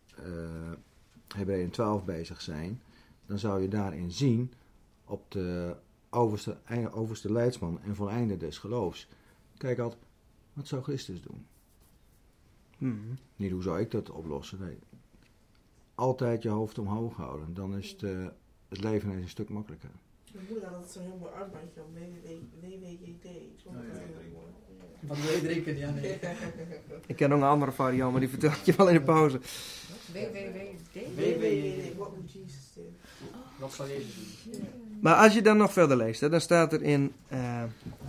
Hebreeën twaalf bezig zijn, dan zou je daarin zien op de overste, overste leidsman en voleinde des geloofs. Kijk altijd, wat zou Christus doen? Hmm. Niet hoe zou ik dat oplossen, nee. altijd je hoofd omhoog houden. Dan is het, uh, het leven ineens een stuk makkelijker. Mijn moeder had altijd zo'n heel mooi armbandje om W W J D. Wat wil je drinken? Ja, nee. Ik ken nog een andere variant, maar die vertel ik je wel in de pauze. W W W D? W W J D, what would Jesus do? Wat zal Jezus doen? Maar als je dan nog verder leest, hè, dan staat er in uh,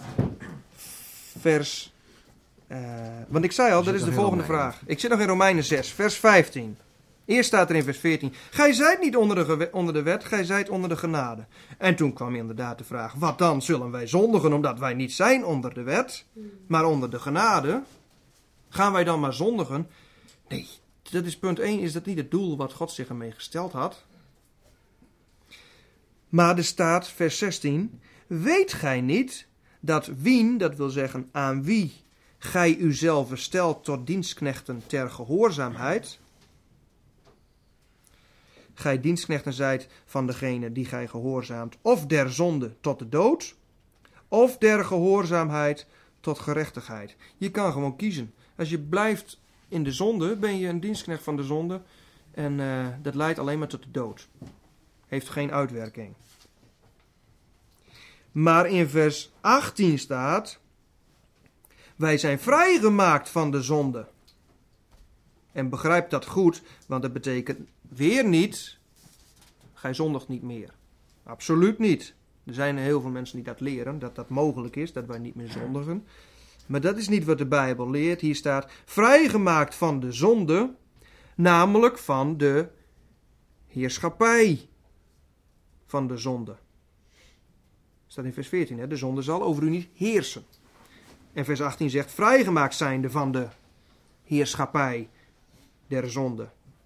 vers... Uh, want ik zei al, dat is de volgende vraag. Ik zit nog in Romeinen zes, vers vijftien. Eerst staat er in vers veertien. Gij zijt niet onder de, onder de wet, gij zijt onder de genade. En toen kwam inderdaad de vraag, wat dan? Zullen wij zondigen omdat wij niet zijn onder de wet, maar onder de genade? Gaan wij dan maar zondigen? Nee, dat is punt één, is dat niet het doel wat God zich ermee gesteld had. Maar er staat, vers zestien, weet gij niet dat wien, dat wil zeggen aan wie gij uzelf stelt tot dienstknechten ter gehoorzaamheid, gij dienstknechten zijt van degene die gij gehoorzaamt, of der zonde tot de dood, of der gehoorzaamheid tot gerechtigheid. Je kan gewoon kiezen. Als je blijft in de zonde, ben je een dienstknecht van de zonde en uh, dat leidt alleen maar tot de dood. Heeft geen uitwerking. Maar in vers achttien staat, wij zijn vrijgemaakt van de zonde. En begrijp dat goed, want dat betekent weer niet, gij zondigt niet meer. Absoluut niet. Er zijn heel veel mensen die dat leren, dat dat mogelijk is, dat wij niet meer zondigen. Maar dat is niet wat de Bijbel leert. Hier staat, vrijgemaakt van de zonde, namelijk van de heerschappij van de zonde. Dat staat in vers veertien, hè? De zonde zal over u niet heersen. En vers achttien zegt, vrijgemaakt zijnde van de heerschappij der zonde.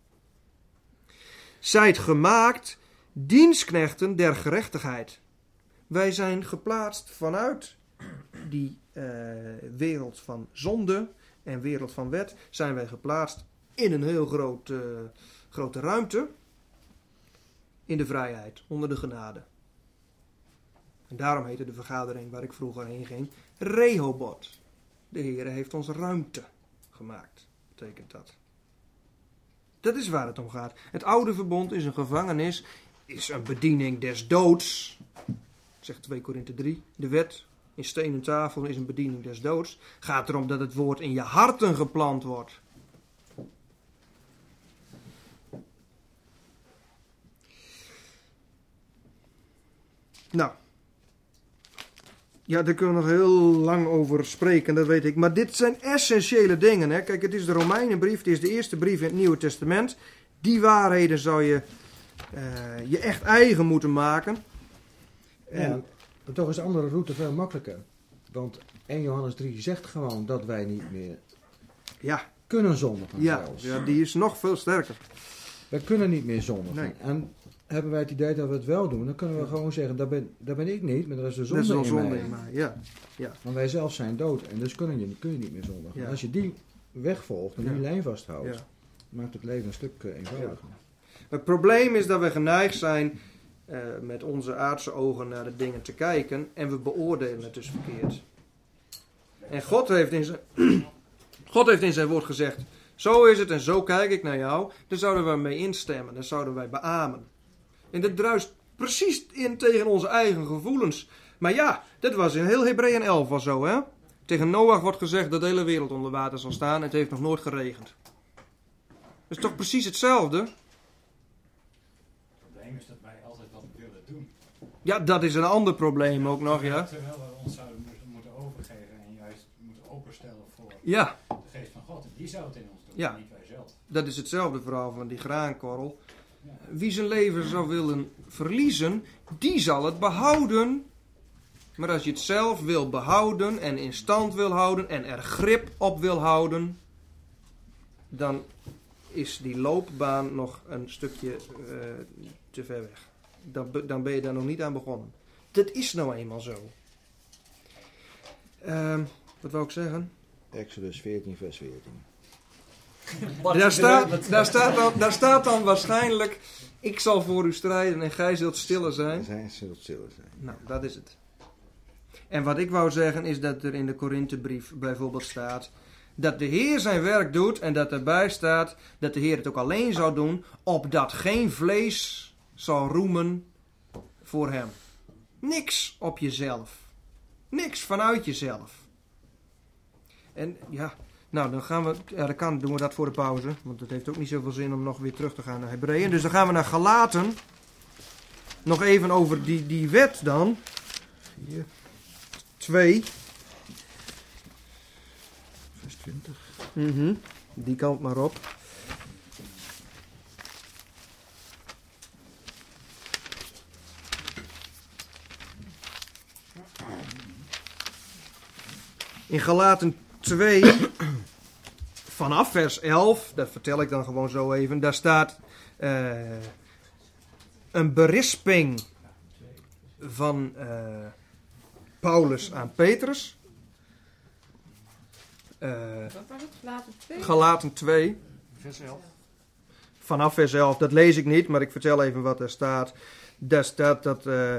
Zijt gemaakt dienstknechten der gerechtigheid. Wij zijn geplaatst vanuit die uh, wereld van zonde en wereld van wet. Zijn wij geplaatst in een heel groot, uh, grote ruimte. In de vrijheid, onder de genade. En daarom heette de vergadering waar ik vroeger heen ging Rehoboth. De Heer heeft ons ruimte gemaakt, betekent dat. Dat is waar het om gaat. Het oude verbond is een gevangenis, is een bediening des doods. Zegt twee Korinthe drie. De wet in steen en tafel is een bediening des doods. Gaat erom dat het woord in je harten geplant wordt. Nou. Ja, daar kunnen we nog heel lang over spreken, dat weet ik. Maar dit zijn essentiële dingen. Hè? Kijk, het is de Romeinenbrief, het is de eerste brief in het Nieuwe Testament. Die waarheden zou je uh, je echt eigen moeten maken. En ja, maar toch is de andere route veel makkelijker. Want één Johannes drie zegt gewoon dat wij niet meer ja. kunnen zondigen. Ja, zelfs. ja, die is nog veel sterker. Wij kunnen niet meer zondigen. Nee. En hebben wij het idee dat we het wel doen, dan kunnen we gewoon zeggen, dat ben, dat ben ik niet, maar dat is de zonde, dat is in, zonde mij. in mij. Ja. Ja. Want wij zelf zijn dood en dus kun je, kun je niet meer zondigen. Ja. Als je die weg volgt en Ja. die lijn vasthoudt, Ja. maakt het leven een stuk uh, eenvoudiger. Ja. Het probleem is dat we geneigd zijn uh, met onze aardse ogen naar de dingen te kijken en we beoordelen het dus verkeerd. En God heeft in zijn, God heeft in zijn woord gezegd, zo is het en zo kijk ik naar jou. Daar zouden we mee instemmen, daar zouden wij beamen. En dat druist precies in tegen onze eigen gevoelens. Maar ja, dat was in heel Hebreeën elf al zo, hè? Tegen Noach wordt gezegd dat de hele wereld onder water zal staan en het heeft nog nooit geregend. Dat is toch precies hetzelfde? Het probleem is dat wij altijd wat willen doen. Ja, dat is een ander probleem ook nog, ja. Terwijl we ons zouden moeten, moeten overgeven en juist moeten openstellen voor Ja, de geest van God. En die zou het in ons doen, Ja. niet wij zelf. dat is hetzelfde verhaal van die graankorrel. Ja. Wie zijn leven zou willen verliezen, die zal het behouden. Maar als je het zelf wil behouden en in stand wil houden en er grip op wil houden, dan is die loopbaan nog een stukje uh, te ver weg. Dan, be- dan ben je daar nog niet aan begonnen. Dat is nou eenmaal zo. Uh, wat wou ik zeggen? Exodus veertien vers veertien. Daar staat, daar, staat dan, daar staat dan waarschijnlijk, ik zal voor u strijden en gij zult stiller zijn. Zij zult stil zijn. Nou, dat is het. En wat ik wou zeggen is dat er in de Korinthebrief bijvoorbeeld staat dat de Heer zijn werk doet en dat erbij staat dat de Heer het ook alleen zou doen, opdat geen vlees zal roemen voor hem. Niks op jezelf. Niks vanuit jezelf. En ja, nou dan gaan we, ja dan kan, doen we dat voor de pauze, want het heeft ook niet zoveel zin om nog weer terug te gaan naar Hebreeën. Dus dan gaan we naar Galaten. Nog even over die, die wet dan. Hier. twee. Vers twintig. Mm-hmm. Die kant maar op. In Galaten twee, vanaf vers elf, dat vertel ik dan gewoon zo even, daar staat uh, een berisping van uh, Paulus aan Petrus. Uh, Wat was het? Galaten twee? Galaten twee. Vers elf. Vanaf vers elf, dat lees ik niet, maar ik vertel even wat er staat. Daar staat dat uh,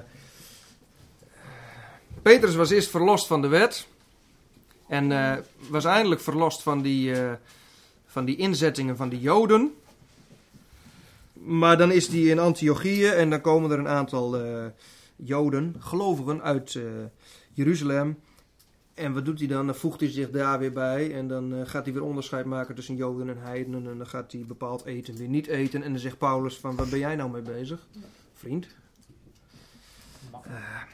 Petrus was eerst verlost van de wet. En uh, was eindelijk verlost van die, uh, van die inzettingen van die Joden. Maar dan is hij in Antiochië en dan komen er een aantal uh, Joden, gelovigen uit uh, Jeruzalem. En wat doet hij dan? Dan voegt hij zich daar weer bij en dan uh, gaat hij weer onderscheid maken tussen Joden en heidenen. En dan gaat hij bepaald eten, weer niet eten. En dan zegt Paulus van, wat ben jij nou mee bezig? Vriend. Uh,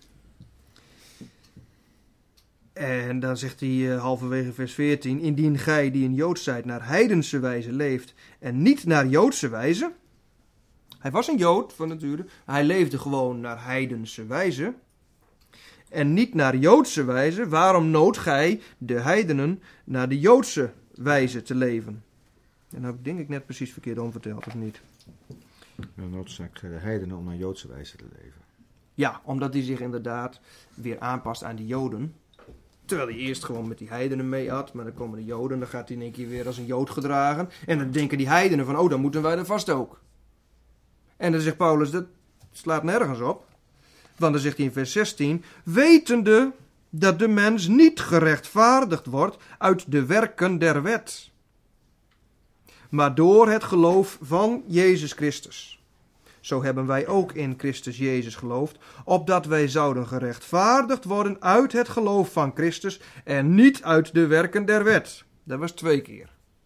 En dan zegt hij uh, halverwege vers veertien. Indien gij die een Jood zijt naar heidense wijze leeft en niet naar Joodse wijze. Hij was een Jood van nature. Hij leefde gewoon naar heidense wijze. En niet naar Joodse wijze. Waarom noodt gij de heidenen naar de Joodse wijze te leven? En dat heb ik denk ik net precies verkeerd omverteld, of niet? Dan noodzaak de heidenen om naar Joodse wijze te leven. Ja, omdat hij zich inderdaad weer aanpast aan die Joden. Terwijl hij eerst gewoon met die heidenen mee had. Maar dan komen de Joden, dan gaat hij in één keer weer als een Jood gedragen. En dan denken die heidenen van, oh, dan moeten wij er vast ook. En dan zegt Paulus, dat slaat nergens op. Want dan zegt hij in vers zestien, wetende dat de mens niet gerechtvaardigd wordt uit de werken der wet. Maar door het geloof van Jezus Christus. Zo hebben wij ook in Christus Jezus geloofd, opdat wij zouden gerechtvaardigd worden uit het geloof van Christus en niet uit de werken der wet. Dat was twee keer.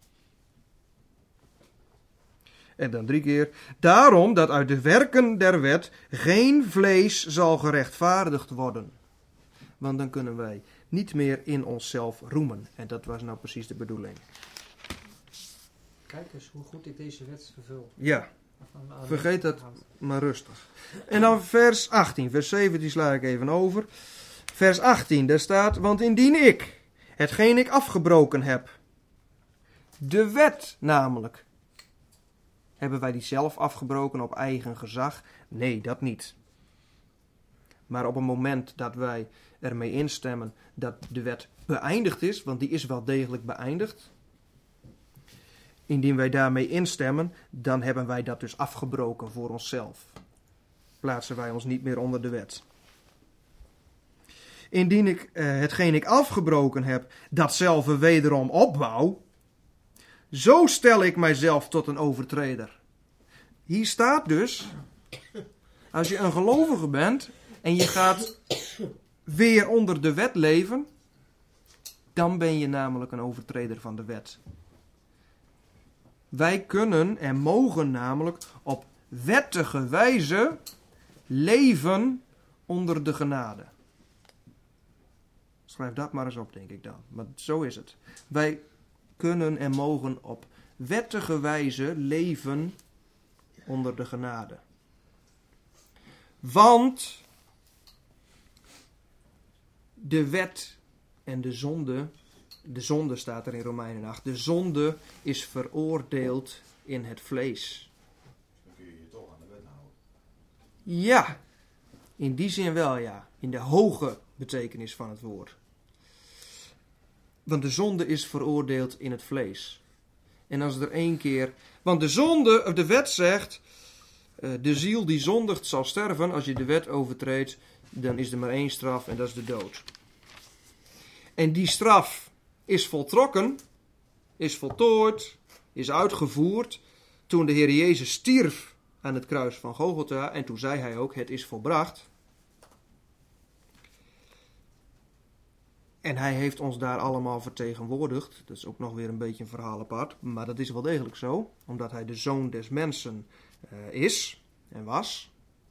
En dan drie keer. Daarom dat uit de werken der wet geen vlees zal gerechtvaardigd worden. Want dan kunnen wij niet meer in onszelf roemen. En dat was nou precies de bedoeling. Kijk eens hoe goed ik deze wet vervul. Ja. Vergeet dat maar rustig. En dan vers achttien. Vers zeventien sla ik even over. Vers achttien, daar staat, want indien ik, hetgeen ik afgebroken heb, de wet namelijk, hebben wij die zelf afgebroken op eigen gezag? Nee, dat niet. Maar op het moment dat wij ermee instemmen dat de wet beëindigd is, want die is wel degelijk beëindigd, indien wij daarmee instemmen, dan hebben wij dat dus afgebroken voor onszelf. Plaatsen wij ons niet meer onder de wet. Indien ik eh, hetgeen ik afgebroken heb, datzelfde wederom opbouw, zo stel ik mijzelf tot een overtreder. Hier staat dus, als je een gelovige bent en je gaat weer onder de wet leven, dan ben je namelijk een overtreder van de wet. Wij kunnen en mogen namelijk op wettige wijze leven onder de genade. Schrijf dat maar eens op, denk ik dan. Maar zo is het. Wij kunnen en mogen op wettige wijze leven onder de genade. Want de wet en de zonde, de zonde staat er in Romeinen acht, de zonde is veroordeeld in het vlees. Dan kun je je toch aan de wet houden. Ja, in die zin wel ja. In de hoge betekenis van het woord. Want de zonde is veroordeeld in het vlees. En als er één keer... Want de zonde, of de wet zegt, uh, de ziel die zondigt zal sterven. Als je de wet overtreedt, dan is er maar één straf en dat is de dood. En die straf is voltrokken, is voltooid, is uitgevoerd toen de Heer Jezus stierf aan het kruis van Golgotha. En toen zei hij ook, het is volbracht. En hij heeft ons daar allemaal vertegenwoordigd. Dat is ook nog weer een beetje een verhaal apart. Maar dat is wel degelijk zo. Omdat hij de zoon des mensen uh, is en was.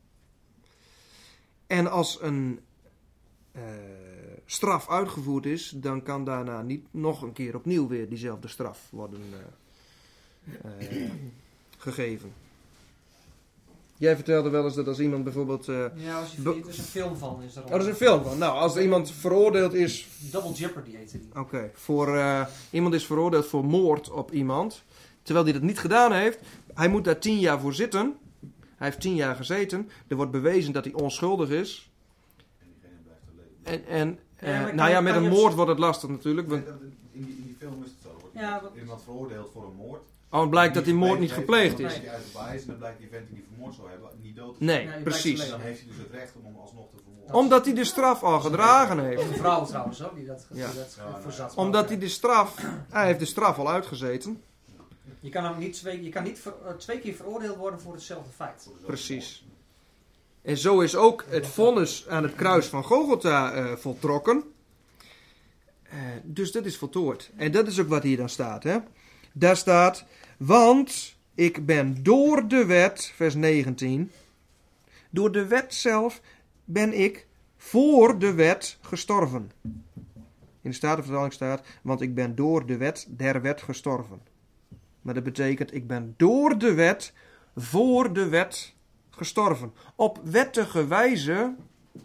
En als een uh, straf uitgevoerd is, dan kan daarna niet nog een keer opnieuw weer diezelfde straf worden uh, uh, gegeven. Jij vertelde wel eens dat als iemand bijvoorbeeld... Uh, Ja, als je, be- er is een film van. Is er oh, er is een film van. Nou, als er iemand veroordeeld is... Double Jeopardy heette die. Oké, okay, voor uh, iemand is veroordeeld voor moord op iemand, terwijl hij dat niet gedaan heeft. Hij moet daar tien jaar voor zitten. Hij heeft tien jaar gezeten. Er wordt bewezen dat hij onschuldig is. En diegene blijft er leven. En, en uh, Ja, maar kan nou ja, je- met kan een je- moord wordt het lastig natuurlijk. Want, Nee, dat- in, die, in die film is het zo. Wordt Ja, wat- iemand veroordeeld voor een moord. oh, het blijkt dat die moord niet gepleegd Dan is. blijkt hij uit de baas en dan blijkt die vent die die vermoord zou hebben niet dood. Nee, Nee, die precies. blijkt Dan te heeft hij dus het recht om hem alsnog te vermoorden. Omdat hij de straf al gedragen heeft. Een vrouw trouwens ook, die dat, die Ja. dat Ja, voor zat. Omdat hij de straf... Hij heeft de straf al uitgezeten. Je kan, hem niet twee, je kan niet ver- uh, twee keer veroordeeld worden voor hetzelfde feit. Precies. En zo is ook het vonnis aan het kruis van Golgotha uh, voltrokken. Uh, dus dat is voltooid. En dat is ook wat hier dan staat. Hè? Daar staat, want ik ben door de wet, vers negentien, door de wet zelf ben ik voor de wet gestorven. In de Statenvertaling staat, want ik ben door de wet der wet gestorven. Maar dat betekent, ik ben door de wet, voor de wet gestorven. Op wettige wijze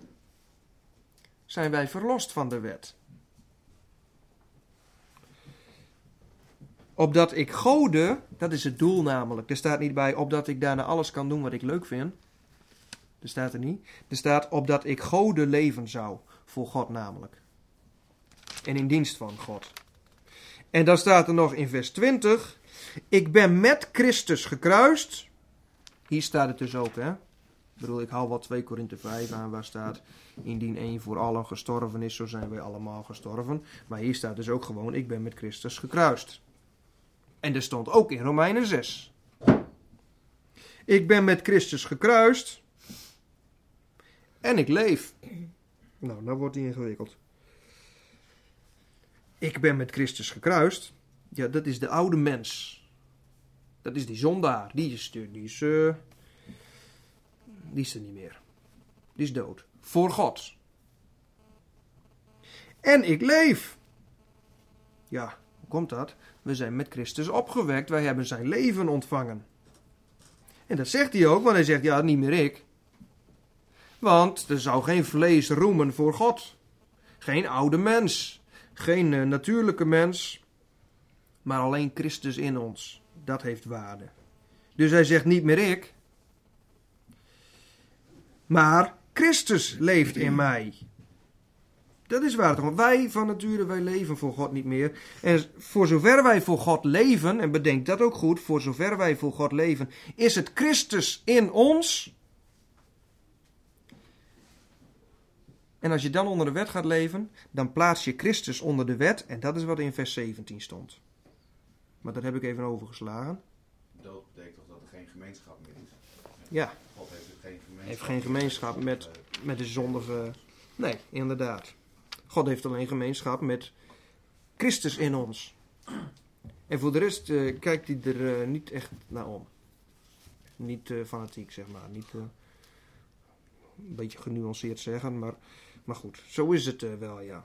zijn wij verlost van de wet. Opdat ik Gode, dat is het doel namelijk. Er staat niet bij, opdat ik daarna alles kan doen wat ik leuk vind. Er staat er niet. Er staat, opdat ik Gode leven zou. Voor God namelijk. En in dienst van God. En dan staat er nog in vers twintig. Ik ben met Christus gekruist. Hier staat het dus ook, hè. Ik bedoel, ik haal wel twee Korinthe vijf aan waar staat, indien één voor allen gestorven is, zo zijn wij allemaal gestorven. Maar hier staat dus ook gewoon, ik ben met Christus gekruist. En er stond ook in Romeinen zes. Ik ben met Christus gekruist. En ik leef. Nou, nou wordt die ingewikkeld. Ik ben met Christus gekruist. Ja, dat is de oude mens. Dat is die zondaar. Die is, die is, uh, die is er niet meer. Die is dood. Voor God. En ik leef. Ja, hoe komt dat? We zijn met Christus opgewekt. Wij hebben zijn leven ontvangen. En dat zegt hij ook, want hij zegt, ja, niet meer ik. Want er zou geen vlees roemen voor God. Geen oude mens. Geen uh, natuurlijke mens. Maar alleen Christus in ons. Dat heeft waarde. Dus hij zegt niet meer ik. Maar Christus leeft in mij. Dat is waar toch? Wij van nature, wij leven voor God niet meer. En voor zover wij voor God leven, en bedenk dat ook goed, voor zover wij voor God leven, is het Christus in ons. En als je dan onder de wet gaat leven, dan plaats je Christus onder de wet. En dat is wat in vers zeventien stond. Maar dat heb ik even overgeslagen. Dood betekent toch dat er geen gemeenschap meer is? Ja. God heeft dus geen gemeenschap. Heeft geen gemeenschap met, met de zondige... Nee, inderdaad. God heeft alleen gemeenschap met Christus in ons. En voor de rest uh, kijkt hij er uh, niet echt naar om. Niet uh, fanatiek, zeg maar. Niet uh, een beetje genuanceerd zeggen, maar, maar goed. Zo is het uh, wel, ja.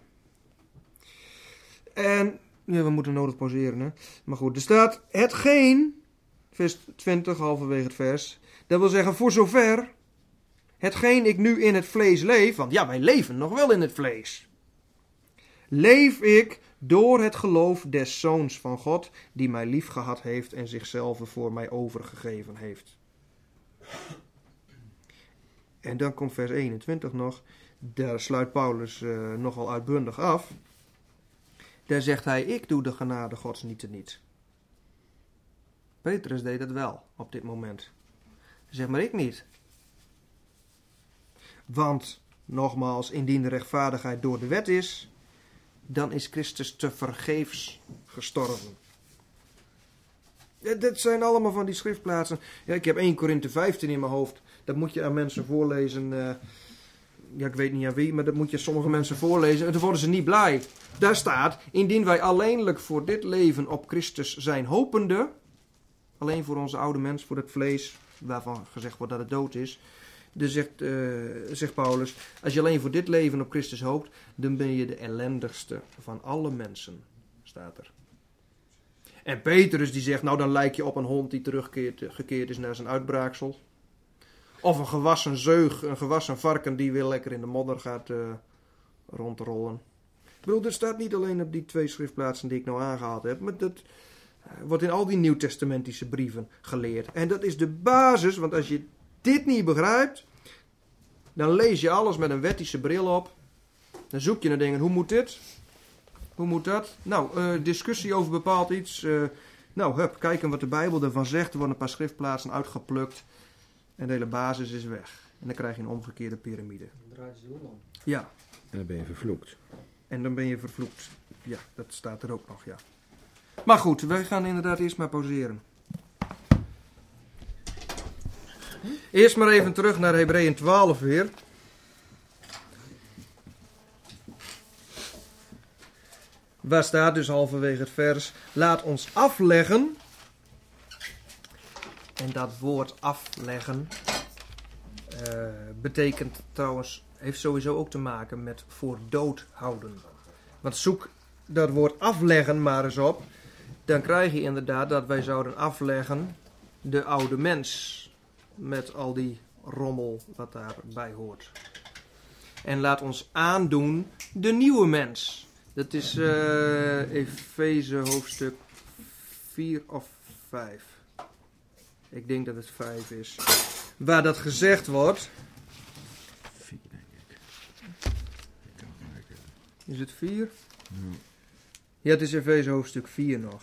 En... Ja, we moeten nodig pauzeren, hè. Maar goed, er staat hetgeen, vers twintig, halverwege het vers. Dat wil zeggen, voor zover, hetgeen ik nu in het vlees leef, want ja, wij leven nog wel in het vlees. Leef ik door het geloof des Zoons van God, die mij lief gehad heeft en zichzelf voor mij overgegeven heeft. En dan komt vers eenentwintig nog. Daar sluit Paulus uh, nogal uitbundig af. Daar zegt hij, ik doe de genade Gods niet teniet. Petrus deed dat wel op dit moment. Zeg maar ik niet. Want, nogmaals, indien de rechtvaardigheid door de wet is, dan is Christus te vergeefs gestorven. Ja, dit zijn allemaal van die schriftplaatsen. Ja, ik heb Eerste Korinthe vijftien in mijn hoofd. Dat moet je aan mensen voorlezen. Uh, ja, ik weet niet aan wie, maar dat moet je sommige mensen voorlezen. En dan worden ze niet blij. Daar staat, indien wij alleenlijk voor dit leven op Christus zijn hopende, alleen voor onze oude mens, voor het vlees, waarvan gezegd wordt dat het dood is. Dus zegt, uh, zegt Paulus, als je alleen voor dit leven op Christus hoopt, dan ben je de ellendigste van alle mensen, staat er. En Petrus die zegt, nou dan lijk je op een hond die teruggekeerd gekeerd is naar zijn uitbraaksel. Of een gewassen zeug, een gewassen varken die weer lekker in de modder gaat uh, rondrollen. Ik bedoel, er staat niet alleen op die twee schriftplaatsen die ik nou aangehaald heb, maar dat uh, wordt in al die nieuwtestamentische brieven geleerd. En dat is de basis, want als je dit niet begrijpt, dan lees je alles met een wettische bril op. Dan zoek je naar dingen, hoe moet dit? Hoe moet dat? Nou, uh, discussie over bepaald iets. Uh, nou, hup, kijken wat de Bijbel ervan zegt. Er worden een paar schriftplaatsen uitgeplukt. En de hele basis is weg. En dan krijg je een omgekeerde piramide. Dan draait je om. Ja. En dan ben je vervloekt. En dan ben je vervloekt. Ja, dat staat er ook nog, ja. Maar goed, wij gaan inderdaad eerst maar pauzeren. Eerst maar even terug naar Hebreeën twaalf weer. Waar staat dus halverwege het vers, laat ons afleggen. En dat woord afleggen uh, betekent trouwens, heeft sowieso ook te maken met voor dood houden. Want zoek dat woord afleggen maar eens op. Dan krijg je inderdaad dat wij zouden afleggen de oude mens. Met al die rommel wat daarbij hoort. En laat ons aandoen de nieuwe mens. Dat is uh, Efeze hoofdstuk vier of vijf. Ik denk dat het vijf is. Waar dat gezegd wordt. vier, denk ik. Is het vier? Ja. Ja, het is Efeze hoofdstuk vier nog.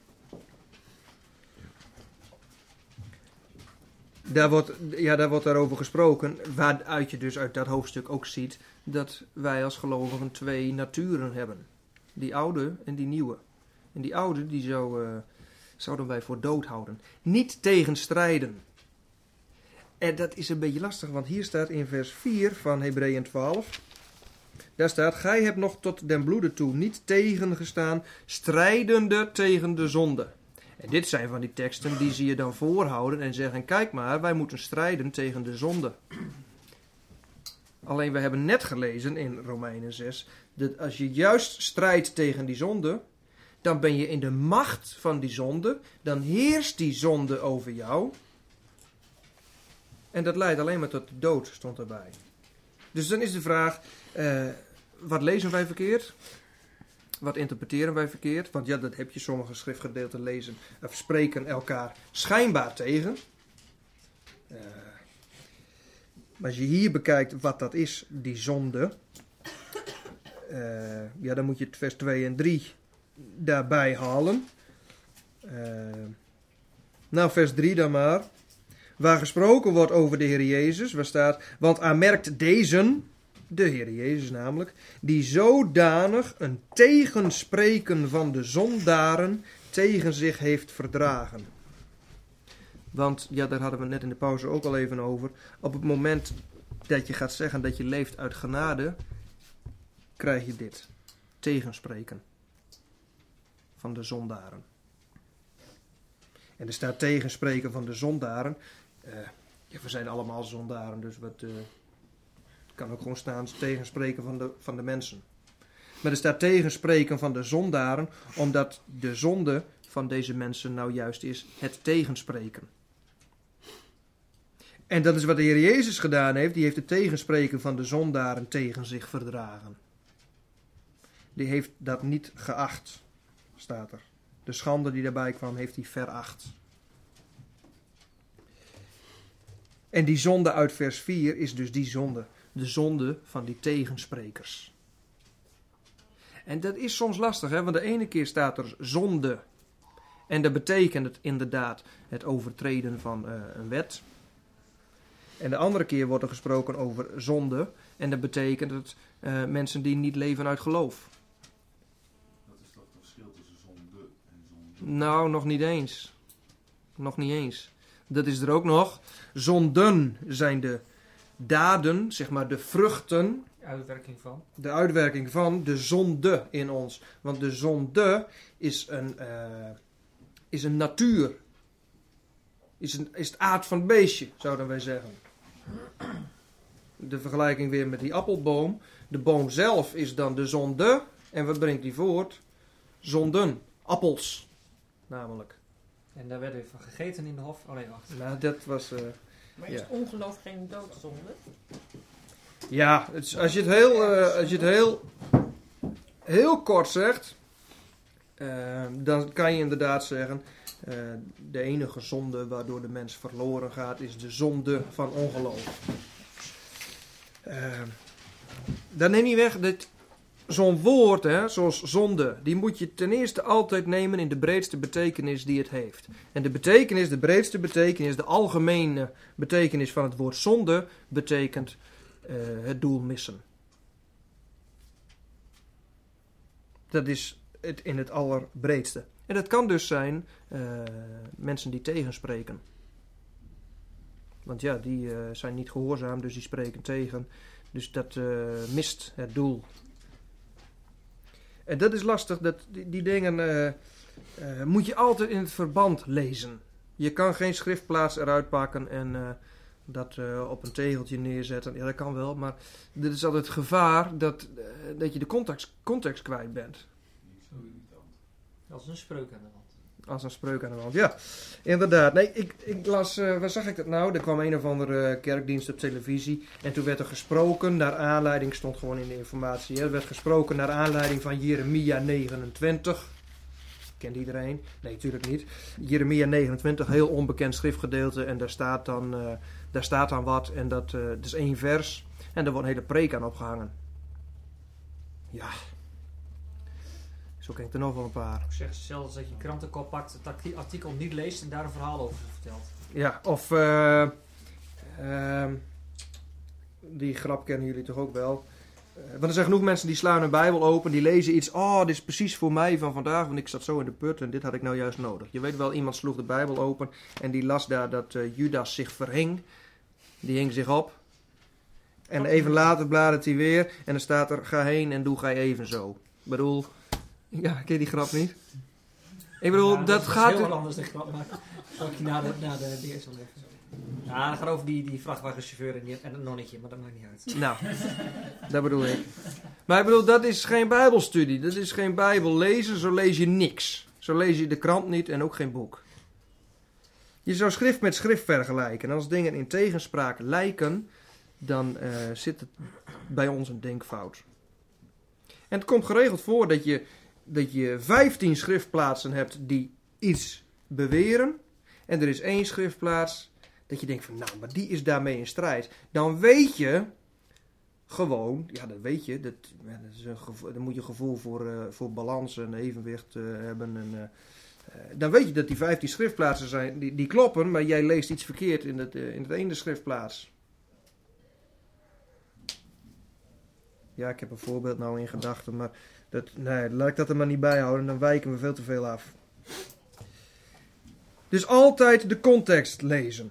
Daar wordt, ja, daar wordt daarover gesproken, waaruit je dus uit dat hoofdstuk ook ziet dat wij als gelovigen twee naturen hebben. Die oude en die nieuwe. En die oude, die zou, uh, zouden wij voor dood houden. Niet tegenstrijden. En dat is een beetje lastig, want hier staat in vers vier van Hebreeën twaalf. Daar staat, gij hebt nog tot den bloede toe niet tegengestaan, strijdende tegen de zonde. En dit zijn van die teksten die zie je dan voorhouden en zeggen, kijk maar, wij moeten strijden tegen de zonde. Alleen we hebben net gelezen in Romeinen zes, dat als je juist strijdt tegen die zonde, dan ben je in de macht van die zonde, dan heerst die zonde over jou. En dat leidt alleen maar tot de dood, stond erbij. Dus dan is de vraag, uh, wat lezen wij verkeerd? Wat interpreteren wij verkeerd? Want ja, dat heb je, sommige schriftgedeelten lezen of spreken elkaar schijnbaar tegen. Uh, maar als je hier bekijkt wat dat is, die zonde. Uh, ja, dan moet je het vers twee en drie daarbij halen. Uh, nou, vers drie dan maar. Waar gesproken wordt over de Heer Jezus, waar staat, want aanmerkt deze, de Heer Jezus namelijk, die zodanig een tegenspreken van de zondaren tegen zich heeft verdragen. Want, ja, daar hadden we net in de pauze ook al even over. Op het moment dat je gaat zeggen dat je leeft uit genade, krijg je dit. Tegenspreken van de zondaren. En er staat tegenspreken van de zondaren. Uh, ja, we zijn allemaal zondaren, dus wat... Uh, kan ook gewoon staan tegenspreken van de, van de mensen. Maar er staat tegenspreken van de zondaren, omdat de zonde van deze mensen nou juist is het tegenspreken. En dat is wat de Heer Jezus gedaan heeft. Die heeft het tegenspreken van de zondaren tegen zich verdragen. Die heeft dat niet geacht, staat er. De schande die daarbij kwam, heeft hij veracht. En die zonde uit vers vier is dus die zonde. De zonde van die tegensprekers. En dat is soms lastig, hè? Want de ene keer staat er zonde. En dat betekent het inderdaad het overtreden van uh, een wet. En de andere keer wordt er gesproken over zonde. En dat betekent het uh, mensen die niet leven uit geloof. Nou, nog niet eens. Nog niet eens. Dat is er ook nog. Zonden zijn de daden, zeg maar de vruchten, Uitwerking van. de uitwerking van de zonde in ons. Want de zonde is een, uh, is een natuur. Is, een, is het aard van het beestje, zouden wij zeggen. De vergelijking weer met die appelboom. De boom zelf is dan de zonde. En wat brengt die voort? Zonden. Appels. Namelijk. En daar werd weer van gegeten in de hof. Oh nee, wacht. Nou, dat was... Uh, Maar is Ja. ongeloof geen doodzonde? ja, het is- als je het heel, uh, als je het heel, heel kort zegt... Uh, dan kan je inderdaad zeggen... Uh, de enige zonde waardoor de mens verloren gaat... is de zonde van ongeloof. Uh, dan neem je weg dat zo'n woord, hè, zoals zonde... die moet je ten eerste altijd nemen in de breedste betekenis die het heeft. En de betekenis, de breedste betekenis... de algemene betekenis van het woord zonde... betekent uh, het doel missen. Dat is het in het allerbreedste. En dat kan dus zijn uh, mensen die tegenspreken. Want ja, die uh, zijn niet gehoorzaam, dus die spreken tegen. Dus dat uh, mist het doel. En dat is lastig, dat, die, die dingen uh, uh, moet je altijd in het verband lezen. Je kan geen schriftplaats eruit pakken en uh, dat uh, op een tegeltje neerzetten. Ja, dat kan wel, maar dit is altijd het gevaar dat, uh, dat je de context, context kwijt bent. Zo irritant. Als een spreuk aan de wand. Als een spreuk aan de wand, ja. Inderdaad. Nee, ik, ik las, uh, waar zag ik dat nou? Er kwam een of andere kerkdienst op televisie. En toen werd er gesproken, naar aanleiding, stond gewoon in de informatie. Hè, er werd gesproken naar aanleiding van Jeremia negenentwintig. Kent iedereen? Nee, natuurlijk niet. Jeremia negenentwintig, heel onbekend schriftgedeelte. En daar staat dan, uh, daar staat dan wat. En dat, uh, dat is één vers. En daar wordt een hele preek aan opgehangen. Ja. Zo ken ik er nog wel een paar. Ik zeg zelfs dat je een krantenkop pakt, het arti- artikel niet leest en daar een verhaal over vertelt. Ja, of uh, uh, die grap kennen jullie toch ook wel. Uh, want er zijn genoeg mensen die slaan hun Bijbel open, die lezen iets. Oh, dit is precies voor mij van vandaag, want ik zat zo in de put en dit had ik nou juist nodig. Je weet wel, iemand sloeg de Bijbel open en die las daar dat uh, Judas zich verhing. Die hing zich op. En even later bladert hij weer en dan staat er, ga heen en doe gij evenzo. Ik bedoel, ja, ken je die grap niet? Ik bedoel, Ja, dat is gaat... heel wat anders, de grap, maar zal ik je na de, na de, de eerste wel even. Ja, dat gaat over die, die vrachtwagenchauffeur en, die, en het nonnetje, maar dat maakt niet uit. Nou, dat bedoel ik. Maar ik bedoel, dat is geen bijbelstudie. Dat is geen bijbel lezen. Zo lees je niks. Zo lees je de krant niet en ook geen boek. Je zou schrift met schrift vergelijken. En als dingen in tegenspraak lijken, dan uh, zit het bij ons een denkfout. En het komt geregeld voor dat je, dat je vijftien schriftplaatsen hebt die iets beweren. En er is één schriftplaats dat je denkt van, nou, maar die is daarmee in strijd. Dan weet je gewoon, ja, dat weet je, dat, ja, dat is een gevoel, dan moet je een gevoel voor, uh, voor balans en evenwicht uh, hebben. En, uh, uh, dan weet je dat die vijftien schriftplaatsen zijn, die, die kloppen, maar jij leest iets verkeerd in het, uh, in het ene schriftplaats. Ja, ik heb een voorbeeld nou in gedachten, maar dat, nee, laat ik dat er maar niet bij houden, dan wijken we veel te veel af. Dus altijd de context lezen.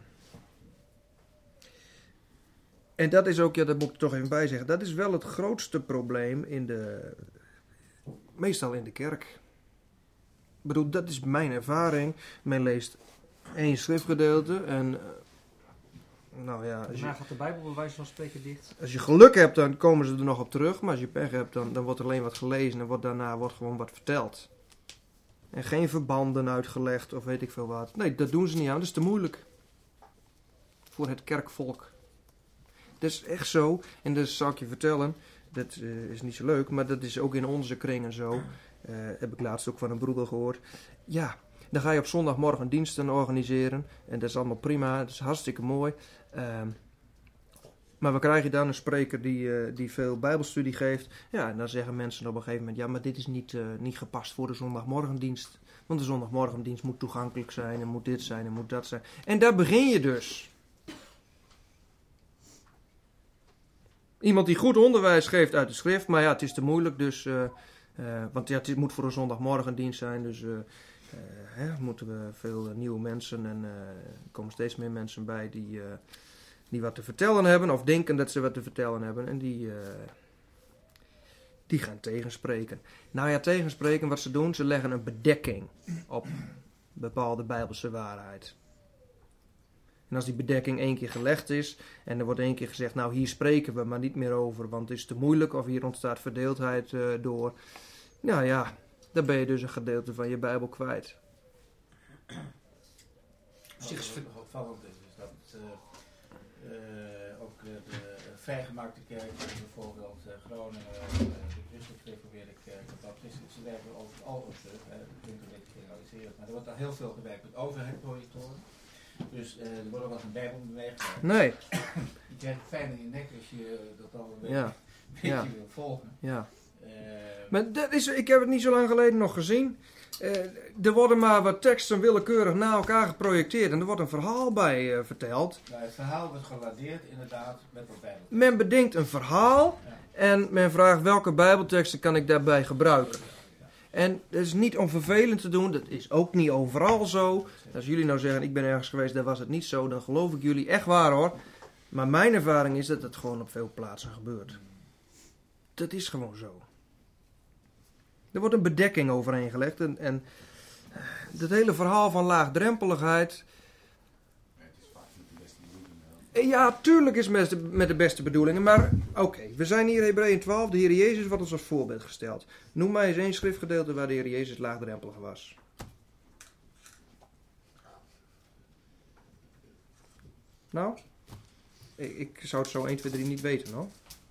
En dat is ook, ja, dat moet ik er toch even bij zeggen, dat is wel het grootste probleem in de, meestal in de kerk. Ik bedoel, dat is mijn ervaring. Men leest één schriftgedeelte en, uh, nou ja, als je, Daarna gaat de Bijbel bij wijze van spreken dicht. als je geluk hebt, dan komen ze er nog op terug. Maar als je pech hebt, dan, dan wordt er alleen wat gelezen en wordt, daarna wordt gewoon wat verteld. En geen verbanden uitgelegd of weet ik veel wat. Nee, dat doen ze niet aan. Dat is te moeilijk. Voor het kerkvolk. Dat is echt zo. En dat zal ik je vertellen. Dat uh, is niet zo leuk. Maar dat is ook in onze kringen zo. Uh, heb ik laatst ook van een broeder gehoord. Ja, dan ga je op zondagmorgen diensten organiseren. En dat is allemaal prima. Dat is hartstikke mooi. Uh, maar we krijgen dan een spreker die, uh, die veel bijbelstudie geeft. Ja, en dan zeggen mensen op een gegeven moment, ja, maar dit is niet, uh, niet gepast voor de zondagmorgendienst. Want de zondagmorgendienst moet toegankelijk zijn en moet dit zijn en moet dat zijn. En daar begin je dus. Iemand die goed onderwijs geeft uit de schrift, maar ja, het is te moeilijk, dus, uh, uh, want ja, het moet voor een zondagmorgendienst zijn, dus uh, hè, moeten we veel uh, nieuwe mensen en uh, er komen steeds meer mensen bij die, uh, die wat te vertellen hebben of denken dat ze wat te vertellen hebben en die, uh, die gaan tegenspreken. Nou ja, tegenspreken, wat ze doen, ze leggen een bedekking op bepaalde bijbelse waarheid. En als die bedekking één keer gelegd is en er wordt één keer gezegd, nou hier spreken we maar niet meer over, want het is te moeilijk of hier ontstaat verdeeldheid uh, door. Nou ja, dan ben je dus een gedeelte van je Bijbel kwijt. Wat nog opvallend is, is dat het, uh, uh, ook uh, de vrijgemaakte kerk, bijvoorbeeld uh, Groningen, uh, de christelijk gereformeerde kerk, de baptisten, ze werken overal op terug. Uh, dat klinkt een beetje generaliserend, maar er wordt al heel veel gewerkt met overheidsprojectoren. Dus uh, er wordt ook wat een Bijbel beweegt. Nee. Je krijgt fijn in je nek als je uh, dat al een beetje, Ja. een beetje Ja. wil volgen. Ja. Uh, Maar dat is, ik heb het niet zo lang geleden nog gezien. Uh, er worden maar wat teksten willekeurig na elkaar geprojecteerd en er wordt een verhaal bij uh, verteld. nou, het verhaal wordt gewaardeerd inderdaad met wat Bijbel. Men bedenkt een verhaal Ja. en men vraagt welke bijbelteksten kan ik daarbij gebruiken. En dat is niet om vervelend te doen, dat is ook niet overal zo. Als jullie nou zeggen, ik ben ergens geweest, daar was het niet zo, dan geloof ik jullie echt waar hoor. Maar mijn ervaring is dat het gewoon op veel plaatsen gebeurt. Dat is gewoon zo. Er wordt een bedekking overheen gelegd en, en dat hele verhaal van laagdrempeligheid. Het is vaak niet de beste bedoeling. Ja, tuurlijk is het met, met de beste bedoelingen, maar oké, okay, we zijn hier in Hebreeën twaalf, de Heer Jezus wordt ons als voorbeeld gesteld. Noem mij eens één schriftgedeelte waar de Heer Jezus laagdrempelig was. Nou, ik, ik zou het zo één, twee, drie niet weten hoor.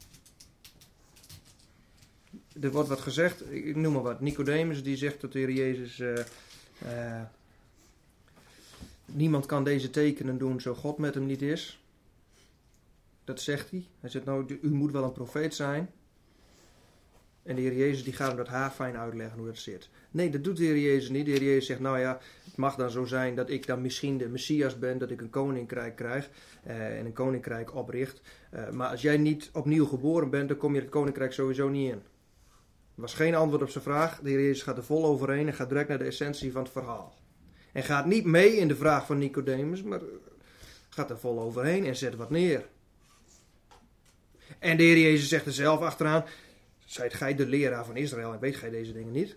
Er wordt wat gezegd, ik noem maar wat, Nicodemus die zegt dat de Heer Jezus... Uh, uh, niemand kan deze tekenen doen zo God met hem niet is. Dat zegt hij. Hij zegt nou, u moet wel een profeet zijn. En de Heer Jezus die gaat hem dat haarfijn uitleggen hoe dat zit. Nee, dat doet de Heer Jezus niet. De Heer Jezus zegt, nou ja, het mag dan zo zijn dat ik dan misschien de Messias ben, dat ik een koninkrijk krijg uh, en een koninkrijk opricht. Uh, maar als jij niet opnieuw geboren bent, dan kom je het koninkrijk sowieso niet in. Er was geen antwoord op zijn vraag. De Heer Jezus gaat er vol overheen en gaat direct naar de essentie van het verhaal. En gaat niet mee in de vraag van Nicodemus, maar gaat er vol overheen en zet wat neer. En de Heer Jezus zegt er zelf achteraan, zijt gij de leraar van Israël en weet gij deze dingen niet?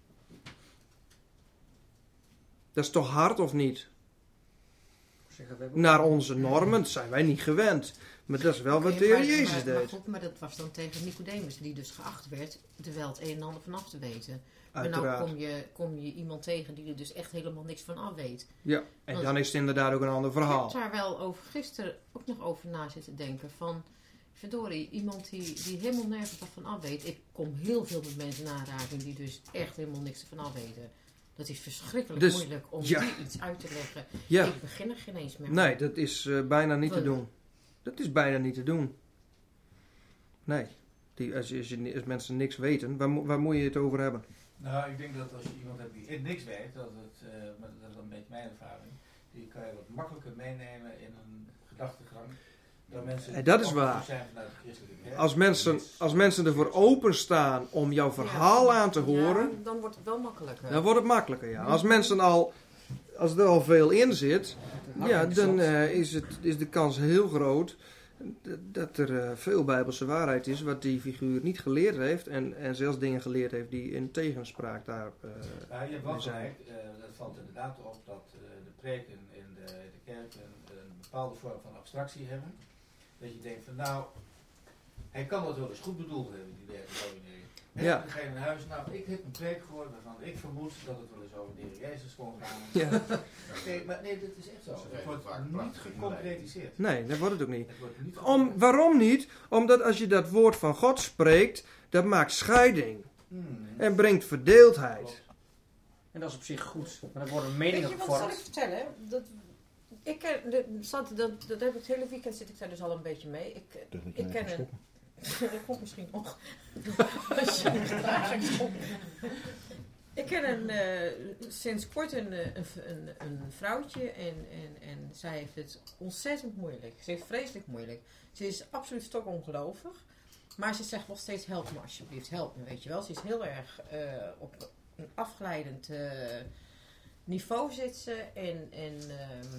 Dat is toch hard of niet? Zeggen, we hebben- Naar onze normen, dat zijn wij niet gewend. Maar dat is wel wat de Heer Maar- Jezus maar, maar, deed. goed, maar dat was dan tegen Nicodemus, die dus geacht werd er wel het een en ander vanaf te weten. Maar nou Uiteraard. kom je, kom je iemand tegen die er dus echt helemaal niks van af weet. Ja, en dan is het inderdaad ook een ander Ik heb verhaal. daar wel over gisteren ook nog over na zitten denken. Van, verdorie, iemand die, die helemaal nergens wat van af weet. Ik kom heel veel met mensen in aanraking die dus echt helemaal niks ervan af weten. Dat is verschrikkelijk Dus, moeilijk om ja. die iets uit te leggen. Ja, Ik begin er geen eens meer aan. nee, dat is uh, bijna niet te Wel. doen. Dat is bijna niet te doen. Nee, die, als, je, als, je, als mensen niks weten, waar, mo- waar moet je het over hebben? Nou, ik denk dat als je iemand hebt die niks weet, dat, het, uh, maar dat is een beetje mijn ervaring, die kan je wat makkelijker meenemen in een gedachtegang dan mensen Eh, dat is die waar. opgevoed zijn vanuit de christelijke kerk. Als mensen, als mensen ervoor openstaan om jouw verhaal aan te horen, Ja, dan wordt het wel makkelijker. dan wordt het makkelijker. Ja. Als mensen al, als er al veel in zit, ja, dan uh, is, het, is de kans heel groot d- dat er uh, veel bijbelse waarheid is wat die figuur niet geleerd heeft en, en zelfs dingen geleerd heeft die in tegenspraak daar uh, Ja, je hebt wel zijn. gelijk, uh, dat valt inderdaad op dat uh, de preken in de, de kerk een, een bepaalde vorm van abstractie hebben. Dat je denkt van nou, hij kan dat wel eens goed bedoeld hebben, die derde dominee. En Ja. dan ga je naar huis, nou ik heb een preek gehoord waarvan ik vermoed dat het wel eens over de Heer Jezus kon gaan. Ja. Nee, maar nee, dat is echt zo. Het wordt niet geconcretiseerd. Nee, dat wordt het ook niet. Het wordt niet Om, waarom niet? Omdat als je dat woord van God spreekt, dat maakt scheiding Hmm. en brengt verdeeldheid. En dat is op zich goed. Maar dan worden Weet meningen je wat zal ik gevormd. vertellen? Dat, ik ken, de, zat, dat, dat heb ik het hele weekend zit ik daar dus al een beetje mee. Ik, ik ken een... Dat komt misschien nog. Als je er graag komt. Ik ken een, uh, sinds kort een, een, een, een vrouwtje en, en, en zij heeft het ontzettend moeilijk. Ze heeft vreselijk moeilijk. Ze is absoluut stokongelovig. Maar ze zegt wel steeds, help me alsjeblieft, help me, weet je wel. Ze is heel erg uh, op een afgeleidend uh, niveau zit ze. En, en, ehm,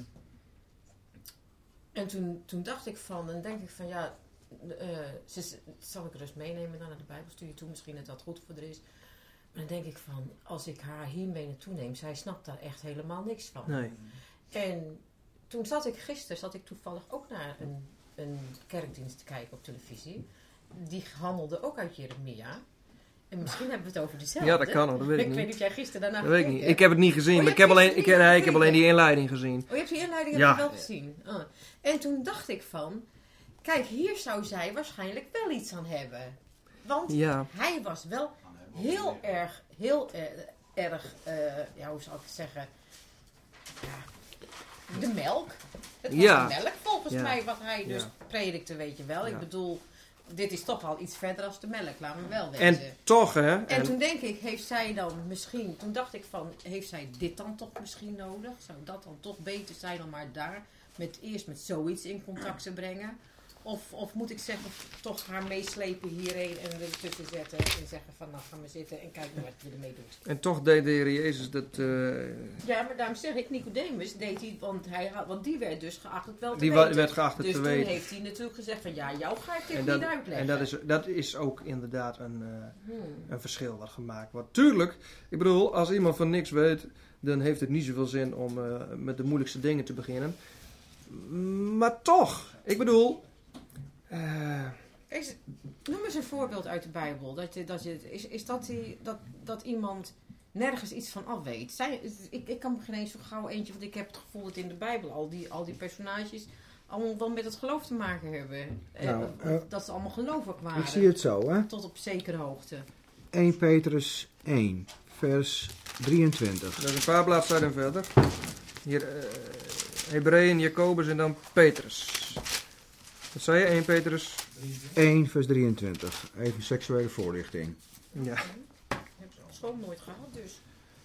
en toen, toen dacht ik van, en denk ik van ja, uh, ze, zal ik rust meenemen dan naar de Bijbelstudie toe, misschien dat dat goed voor haar is. Maar dan denk ik van, als ik haar hiermee naartoe neem, zij snapt daar echt helemaal niks van. Nee. En toen zat ik gisteren, zat ik toevallig ook naar een, een kerkdienst te kijken op televisie. Die handelde ook uit Jeremia. En misschien hebben we het over dezelfde. Ja, dat kan ook, dat weet ik, ik niet. weet niet of jij gisteren daarna Dat weet ik gekeken niet. Ik heb het niet gezien, Oh, maar ik je heb, hebt alleen, ik, gisteren nee, niet ik heb alleen die gekeken? inleiding gezien. Oh, je hebt die inleiding Ja. heb je wel gezien. Oh. En toen dacht ik van, kijk, hier zou zij waarschijnlijk wel iets aan hebben. Want Ja. hij was wel heel erg, heel eh, erg, uh, ja, hoe zou ik het zeggen, ja, de melk. Het was Ja. de melk volgens Ja. mij wat hij dus Ja. predikte, weet je wel. Ja. Ik bedoel, dit is toch al iets verder als de melk, laat me wel En weten. toch, hè? En, En, toen denk ik, heeft zij dan misschien, toen dacht ik van, heeft zij dit dan toch misschien nodig? Zou dat dan toch beter zijn om haar daar met, eerst met zoiets in contact te brengen? Of, of moet ik zeggen, toch haar meeslepen hierheen en er tussen zetten en zeggen van, nou ga maar zitten en kijk maar wat je ermee doet. en toch deed de Heer Jezus dat... eh, Ja, maar daarom zeg ik, Nicodemus deed hij, want, hij had, want die werd dus geacht het wel te die wa- weten. werd geacht het dus te toen weten. heeft hij natuurlijk gezegd van, ja, jou ga ik dit En niet dat, uitleggen. en dat, is, dat is ook inderdaad een, uh, Hmm. een verschil wat gemaakt wordt. Tuurlijk, ik bedoel, als iemand van niks weet, dan heeft het niet zoveel zin om uh, met de moeilijkste dingen te beginnen. Maar toch, ik bedoel... Uh, Is, noem eens een voorbeeld uit de Bijbel. Dat je, dat je, is, is dat, die, dat, dat iemand nergens iets van af weet? Zij, ik, ik kan me geen eens zo gauw eentje, want ik heb het gevoel dat in de Bijbel al die, al die personages allemaal wel met het geloof te maken hebben. Nou, eh, uh, dat ze allemaal gelovig waren. Ik zie het zo, hè. Tot op zekere hoogte. eerste Petrus één, vers drieëntwintig. dat is een paar bladzijden verder. Hier, uh, Hebreeën, Jacobus en dan Petrus. Wat zei je, eerste Petrus? één, vers drieëntwintig. Even seksuele voorlichting. Ja. Ik heb school nooit gehad, dus.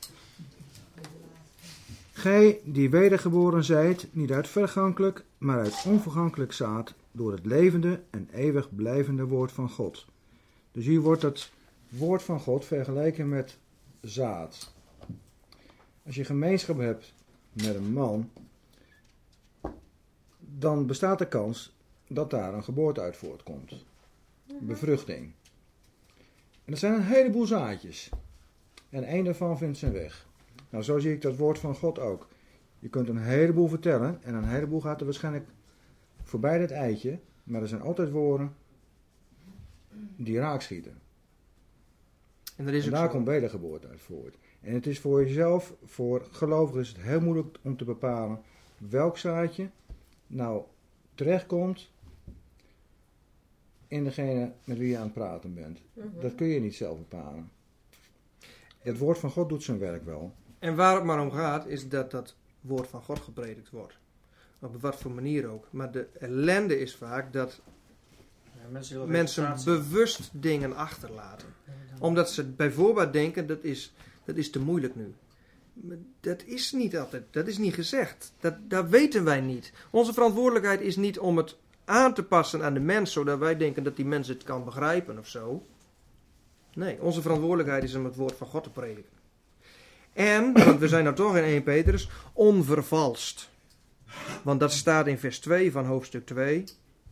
Gij die wedergeboren zijt, niet uit vergankelijk, maar uit onvergankelijk zaad, door het levende en eeuwig blijvende woord van God. Dus hier wordt het woord van God vergeleken met zaad. Als je gemeenschap hebt met een man, dan bestaat de kans dat daar een geboorte uit voortkomt. Bevruchting. En dat zijn een heleboel zaadjes. En één daarvan vindt zijn weg. Nou, zo zie ik dat woord van God ook. Je kunt een heleboel vertellen en een heleboel gaat er waarschijnlijk voorbij dat eitje. Maar er zijn altijd woorden die raakschieten. En, dat is En ook daar zo. komt wedergeboorte uit voort. En het is voor jezelf, voor gelovigen is het heel moeilijk om te bepalen welk zaadje nou terechtkomt in degene met wie je aan het praten bent. Mm-hmm. Dat kun je niet zelf bepalen. Het woord van God doet zijn werk wel. En waar het maar om gaat, is dat dat woord van God gepredikt wordt. Op wat voor manier ook. Maar de ellende is vaak dat Ja, mensen willen mensen resultaat zien. bewust dingen achterlaten. Omdat ze bijvoorbeeld denken, dat is, dat is te moeilijk nu. Maar dat is niet altijd, dat is niet gezegd. Dat, dat weten wij niet. Onze verantwoordelijkheid is niet om het aan te passen aan de mens, zodat wij denken dat die mens het kan begrijpen of zo. Nee, onze verantwoordelijkheid is om het woord van God te prediken. En, want we zijn nou toch in eerste Petrus, onvervalst. Want dat staat in vers twee van hoofdstuk twee.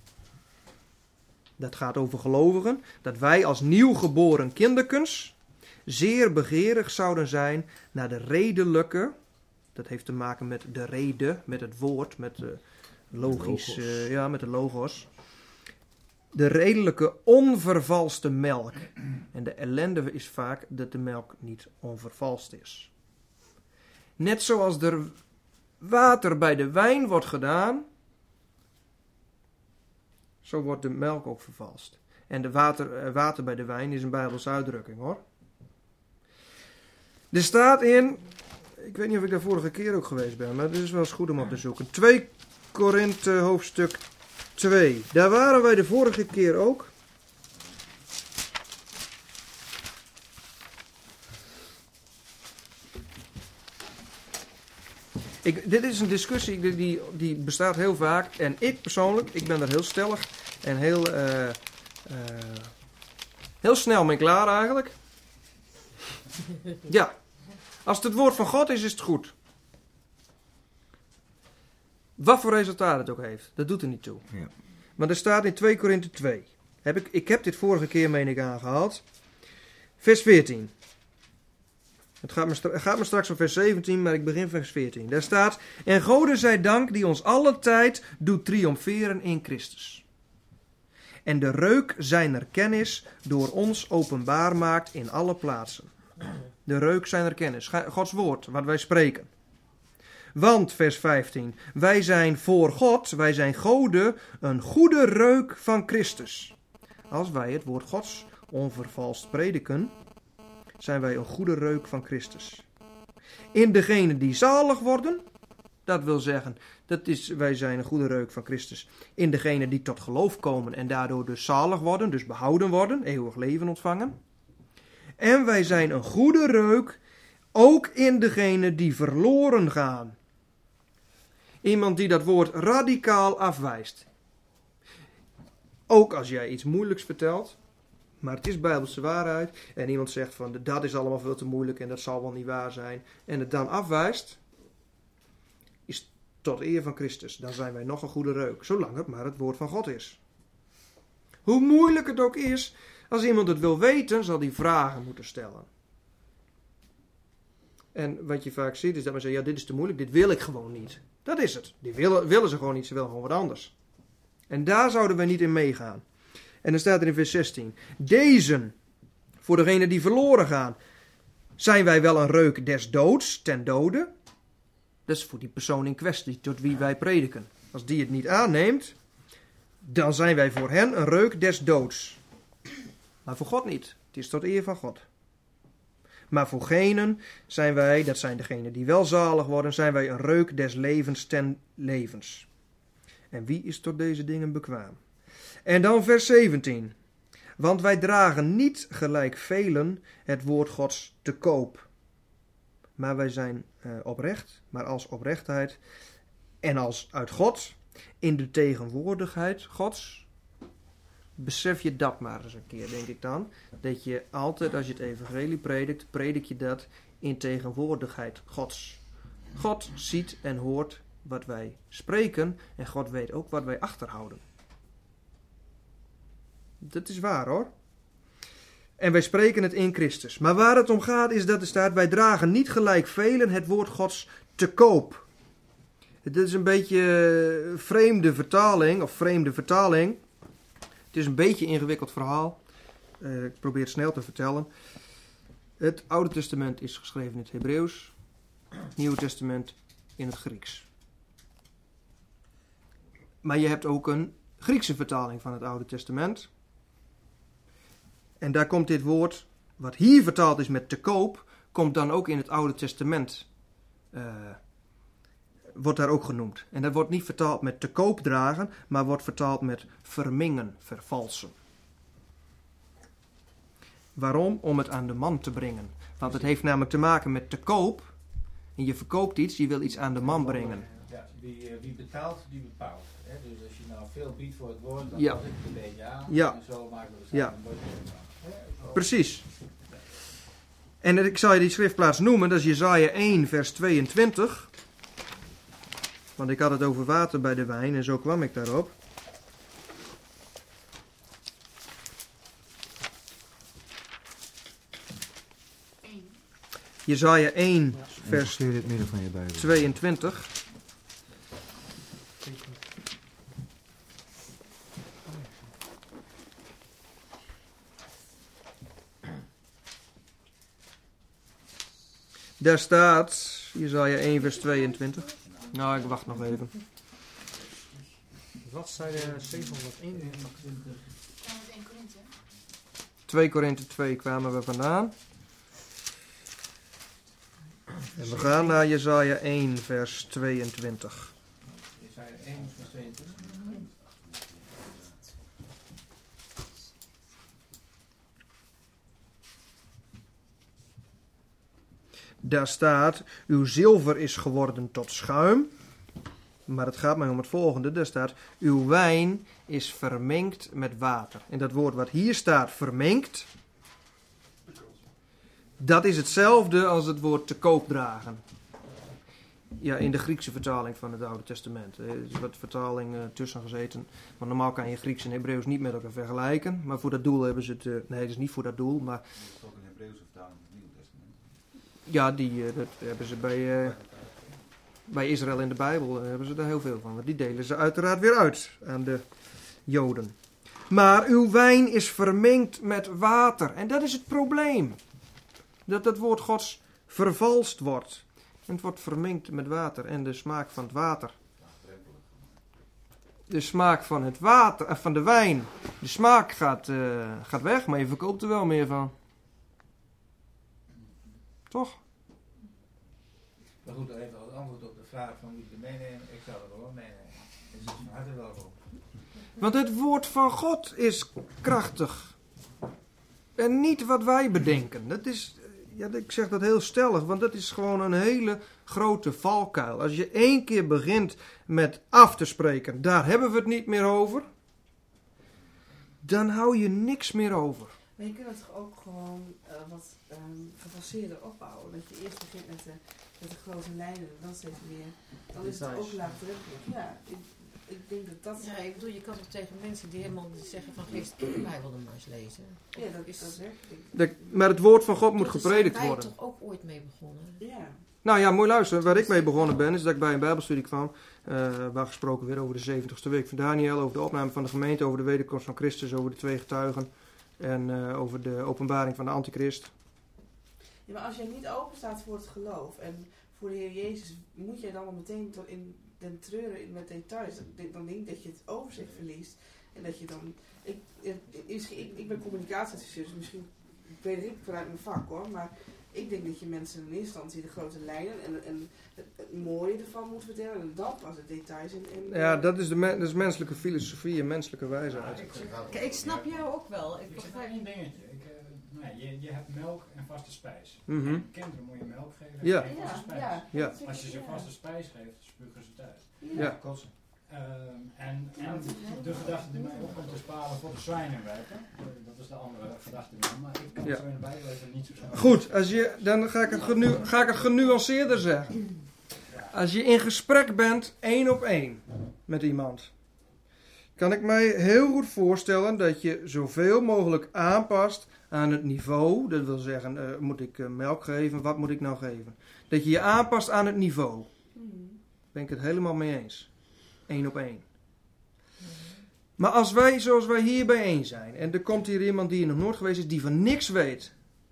Dat gaat over gelovigen. Dat wij als nieuwgeboren kinderkens zeer begeerig zouden zijn naar de redelijke. Dat heeft te maken met de rede, met het woord, met de logisch, Logos. uh, ja, met de logos. De redelijke onvervalste melk. En de ellende is vaak dat de melk niet onvervalst is. Net zoals er water bij de wijn wordt gedaan, zo wordt de melk ook vervalst. En de water, uh, water bij de wijn is een Bijbelse uitdrukking, hoor. Er staat in, ik weet niet of ik daar vorige keer ook geweest ben, maar het is wel eens goed om op te zoeken. twee Korinthe hoofdstuk twee. Daar waren wij de vorige keer ook. Ik, dit is een discussie die, die, die bestaat heel vaak. En ik persoonlijk, ik ben er heel stellig en heel, uh, uh, heel snel mee klaar eigenlijk. Ja, Als het het woord van God is, is het goed. Wat voor resultaat het ook heeft, dat doet er niet toe. Ja. Maar er staat in twee Korinthe twee. Heb ik, ik heb dit vorige keer, meen ik, aangehaald. Vers veertien. Het gaat, me, het gaat me straks om vers zeventien, maar ik begin vers veertien. Daar staat: en Gode zij dank die ons alle tijd doet triomferen in Christus. En de reuk zijner kennis door ons openbaar maakt in alle plaatsen. De reuk zijner kennis. Gods woord, wat wij spreken. Want, vers vijftien, wij zijn voor God, wij zijn Gode, een goede reuk van Christus. Als wij het woord Gods onvervalst prediken, zijn wij een goede reuk van Christus. In degenen die zalig worden, dat wil zeggen, dat is, wij zijn een goede reuk van Christus. In degenen die tot geloof komen en daardoor dus zalig worden, dus behouden worden, eeuwig leven ontvangen. En wij zijn een goede reuk, ook in degenen die verloren gaan. Iemand die dat woord radicaal afwijst. Ook als jij iets moeilijks vertelt, maar het is Bijbelse waarheid, en iemand zegt van dat is allemaal veel te moeilijk en dat zal wel niet waar zijn, en het dan afwijst, is tot eer van Christus. Dan zijn wij nog een goede reuk, zolang het maar het woord van God is. Hoe moeilijk het ook is, als iemand het wil weten, zal hij vragen moeten stellen. En wat je vaak ziet is dat men zegt, ja, dit is te moeilijk, dit wil ik gewoon niet. Dat is het. Die willen, willen ze gewoon niet, ze willen gewoon wat anders. En daar zouden we niet in meegaan. En dan staat er in vers zestien. Deze, voor degenen die verloren gaan, zijn wij wel een reuk des doods, ten dode. Dat is voor die persoon in kwestie, tot wie wij prediken. Als die het niet aanneemt, dan zijn wij voor hen een reuk des doods. Maar voor God niet. Het is tot eer van God. Maar voor genen zijn wij, dat zijn degenen die wel zalig worden, zijn wij een reuk des levens ten levens. En wie is tot deze dingen bekwaam? En dan vers zeventien. Want wij dragen niet gelijk velen het woord Gods te koop. Maar wij zijn uh, oprecht, maar als oprechtheid en als uit God, in de tegenwoordigheid Gods. Besef je dat maar eens een keer, denk ik dan. Dat je altijd, als je het evangelie predikt, predik je dat in tegenwoordigheid Gods. God ziet en hoort wat wij spreken en God weet ook wat wij achterhouden. Dat is waar hoor. En wij spreken het in Christus. Maar waar het om gaat is dat er staat, wij dragen niet gelijk velen het woord Gods te koop. Dit is een beetje vreemde vertaling, of vreemde vertaling. Het is een beetje een ingewikkeld verhaal. Uh, ik probeer het snel te vertellen. Het Oude Testament is geschreven in het Hebreeuws. Het Nieuwe Testament in het Grieks. Maar je hebt ook een Griekse vertaling van het Oude Testament. En daar komt dit woord, wat hier vertaald is met te koop, komt dan ook in het Oude Testament. Uh, wordt daar ook genoemd. En dat wordt niet vertaald met te koop dragen, maar wordt vertaald met vermingen, vervalsen. Waarom? Om het aan de man te brengen. Want het heeft namelijk te maken met te koop. En je verkoopt iets, je wil iets aan de man brengen. Ja, wie, wie betaalt, die bepaalt. Hè? Dus als je nou veel biedt voor het woord, dan ja. pas ik het een beetje aan. Ja. En zo maken we het ja. een mooi ja, Precies. En ik zal je die schriftplaats noemen, dat is Jesaja één vers tweeëntwintig. Want ik had het over water bij de wijn en zo kwam ik daarop. Jesaja één vers tweeëntwintig. Daar staat, Jesaja één vers tweeëntwintig. Nou, ik wacht nog even. Wat zei de zevenhonderdeenentwintig? twee Korinthe twee kwamen we vandaan. En we gaan naar Jesaja één vers tweeëntwintig. Jesaja één vers tweeëntwintig. Daar staat, uw zilver is geworden tot schuim. Maar het gaat mij om het volgende. Daar staat, uw wijn is vermengd met water. En dat woord wat hier staat, vermengd, Dat is hetzelfde als het woord te koop dragen. Ja, in de Griekse vertaling van het Oude Testament. Er is wat vertaling uh, tussen gezeten. Want normaal kan je Grieks en Hebreeuws niet met elkaar vergelijken. Maar voor dat doel hebben ze het... Uh, nee, het is niet voor dat doel, maar... Dat is ook een Hebreeuwse vertaling van het Nieuwe Testament. Ja, die uh, dat hebben ze bij, uh, bij Israël in de Bijbel. Uh, hebben ze daar heel veel van. Want die delen ze uiteraard weer uit aan de Joden. Maar uw wijn is vermengd met water. En dat is het probleem. Dat het woord Gods vervalst wordt. En het wordt vermengd met water. En de smaak van het water. De smaak van het water, eh, van de wijn. De smaak gaat, uh, gaat weg, maar je verkoopt er wel meer van. Toch? Maar goed, even als antwoord op de vraag van moet je er meenemen. Ik zou er wel meenemen. Dus het is van harte welkom. Want het woord van God is krachtig. En niet wat wij bedenken. Dat is... Ja, ik zeg dat heel stellig, want dat is gewoon een hele grote valkuil. Als je één keer begint met af te spreken, daar hebben we het niet meer over, dan hou je niks meer over. Maar je kunt het toch ook gewoon uh, wat um, gefaseerder opbouwen. Dat je eerst begint met de, met de grote lijnen en dan steeds meer. Dan is het ook laagdrempelig. Ja, ik, ik denk dat dat... Ja, ik bedoel, je kan toch tegen mensen die helemaal zeggen van geest de Bijbel dan maar eens lezen. Ja, dat is dat werkt. De, maar het woord van God moet Daar gepredikt zijn wij worden. toch ook ooit mee begonnen? Ja. Nou ja, mooi luisteren. Waar ik mee begonnen ben, is dat ik bij een bijbelstudie kwam, uh, waar gesproken werd over de zeventigste week van Daniel, over de opname van de gemeente, over de wederkomst van Christus, over de twee getuigen en uh, over de openbaring van de antichrist. Ja, maar als jij niet open staat voor het geloof en voor de Heer Jezus, moet jij dan al meteen tot in den treuren in met details. Dan denk ik dat je het overzicht verliest en dat je dan... Ik, ik, ik, ik ben communicatieadviseur, dus misschien weet ik vanuit mijn vak hoor, maar ik denk dat je mensen in eerste instantie de grote lijnen en, en het, het mooie ervan moet vertellen en dan pas de details in. in Ja, dat is, de me- dat is menselijke filosofie en menselijke wijsheid. Ik zeg- Kijk, ik snap jou ook wel. Ik Ik zeg begrijp één dingetje. Ik, uh, nee, je, je hebt melk en vaste spijs. Mhm. Kinderen moet je melk geven Ja. en geen vaste Ja, spijs. ja. Ja. dat vind Als je ik, ze ja. vaste spijs geeft, spugen ze het uit. Ja. Ja. Kotsen. Ehm, en, en de gedachte die mij opkomt is palen voor de zwijnen werken. Dat is de andere gedachte weer. Maar ik kan Ja. het zo in de Bijbel even niet zo snel. Goed, als je, dan ga ik, het genu- ga ik het genuanceerder zeggen. Als je in gesprek bent, één op één, met iemand, kan ik mij heel goed voorstellen dat je zoveel mogelijk aanpast aan het niveau. Dat wil zeggen, uh, moet ik uh, melk geven? Wat moet ik nou geven? Dat je je aanpast aan het niveau. Mhm. Ben ik het helemaal mee eens. Eén op één. Maar als wij, zoals wij hier bijeen zijn, en er komt hier iemand die hier nog nooit geweest is, die van niks weet,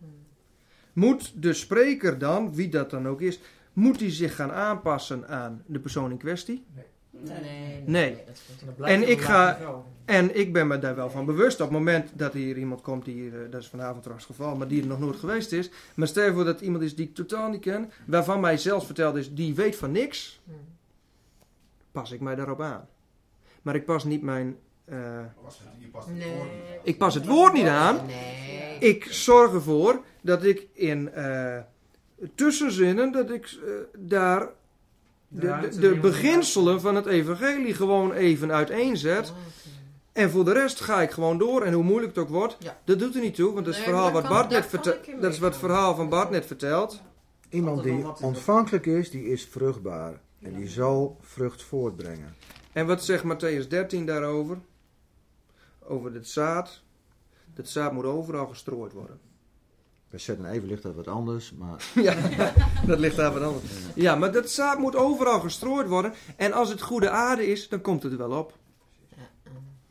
moet de spreker dan, wie dat dan ook is, moet hij zich gaan aanpassen aan de persoon in kwestie? Nee, nee. Nee. dat is Dan blijft En het ik een ga- laag niveau. En ik ben me daar wel van bewust. Op het moment dat hier iemand komt, die hier, eh, dat is vanavond trouwens het geval, maar die er nog nooit geweest is. Maar stel je voor dat iemand is die ik totaal niet ken, waarvan mij zelfs verteld is, die weet van niks, Hmm. pas ik mij daarop aan. Maar ik pas niet mijn... eh, Was het- Je past het Nee. woord niet. ik pas het woord niet aan. Nee. Ik zorg ervoor dat ik in eh, tussenzinnen, dat ik eh, daar de, de, de beginselen van het evangelie gewoon even uiteenzet. Oh, oké. En voor de rest ga ik gewoon door. En hoe moeilijk het ook wordt, Ja. dat doet er niet toe. Want dat is het Nee, verhaal maar wat daar Bart kan- net daar kan vertelt. ik in Dat is wat het meegaan. verhaal van Bart net vertelt. Iemand Altijd wel die wat te ontvankelijk is, die is vruchtbaar. En die zal vrucht voortbrengen. En wat zegt Matthäus dertien daarover? Over het zaad. Dat zaad moet overal gestrooid worden. Bij Zet en Even ligt dat wat anders, maar Ja, dat ligt daar wat anders. Ja, maar dat zaad moet overal gestrooid worden. En als het goede aarde is, dan komt het er wel op. Ja, eh.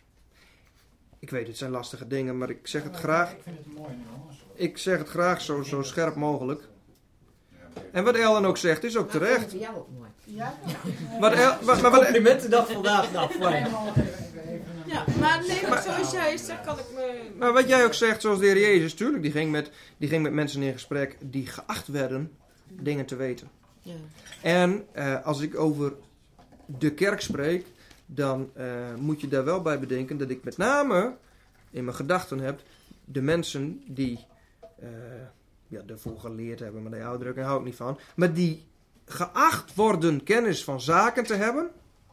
Ik weet, het zijn lastige dingen, maar ik zeg het graag. Ik vind het een mooie nuance. Ik zeg het graag zo, zo scherp mogelijk. Ja, maar- En wat Ellen ook zegt, is ook Maar ik terecht. vond het voor jou ook mooi. Ja? Wat El, maar, maar wat, Complimentendag vandaag. Nou, fijn. Ja, maar nee, maar zoals jij zegt, kan ik me... maar wat jij ook zegt, zoals de Heer Jezus, tuurlijk, die ging, met, die ging met mensen in gesprek die geacht werden dingen te weten. Ja. En eh, als ik over de kerk spreek, dan eh, moet je daar wel bij bedenken dat ik met name in mijn gedachten heb de mensen die eh ja, ervoor geleerd hebben, maar die uitdrukking hou ik niet van, maar die geacht worden kennis van zaken te hebben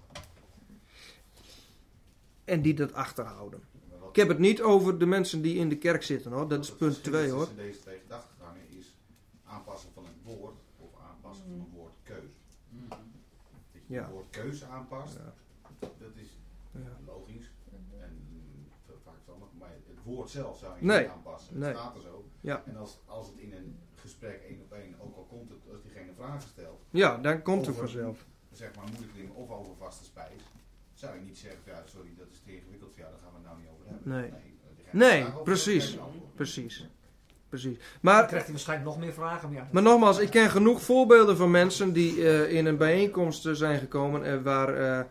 en die dat achterhouden. maar wat- Ik heb het niet over de mensen die in de kerk zitten hoor, dat is wat punt het verschil twee hoor. tussen deze twee gedachtegangen is aanpassen van het woord of aanpassen van een woordkeuze. Mhm. Dat je Ja. een woordkeuze aanpast, Ja. dat is Ja. logisch en mm, vaak verstandig, maar het woord zelf zou je Nee. niet aanpassen. Nee. Het staat er zo. Ja. En als, als het in een gesprek één op één, ook al komt het, als diegene vragen stelt, Ja, dan komt het over, vanzelf. zeg maar moeilijke dingen of over vaste spijs, zou je niet zeggen, ja sorry dat is te ingewikkeld voor jou, daar gaan we het nou niet over hebben. Nee. diegene Nee, vraagt over, precies. krijg je antwoord. Precies. Precies. Dan Maar, krijgt hij waarschijnlijk nog meer vragen. Maar, ja, maar nogmaals, ik ken genoeg voorbeelden van mensen die uh, in een bijeenkomst uh, zijn gekomen uh, waar, uh,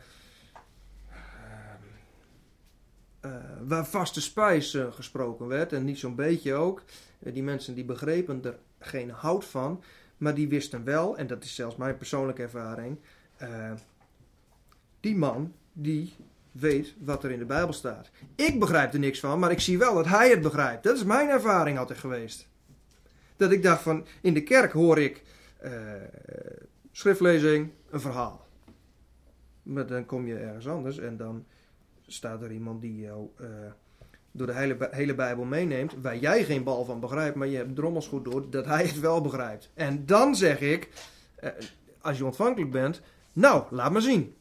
uh, waar vaste spijs uh, gesproken werd. En niet zo'n beetje ook. Uh, die mensen die begrepen er geen hout van. Maar die wisten wel, en dat is zelfs mijn persoonlijke ervaring. Uh, die man, die weet wat er in de Bijbel staat. Ik begrijp er niks van, maar ik zie wel dat hij het begrijpt. Dat is mijn ervaring altijd geweest. Dat ik dacht van, in de kerk hoor ik uh, schriftlezing, een verhaal. Maar dan kom je ergens anders en dan staat er iemand die jou uh, door de hele, hele Bijbel meeneemt, waar jij geen bal van begrijpt, maar je hebt drommels goed door dat hij het wel begrijpt. En dan zeg ik, uh, als je ontvankelijk bent, nou, laat maar zien.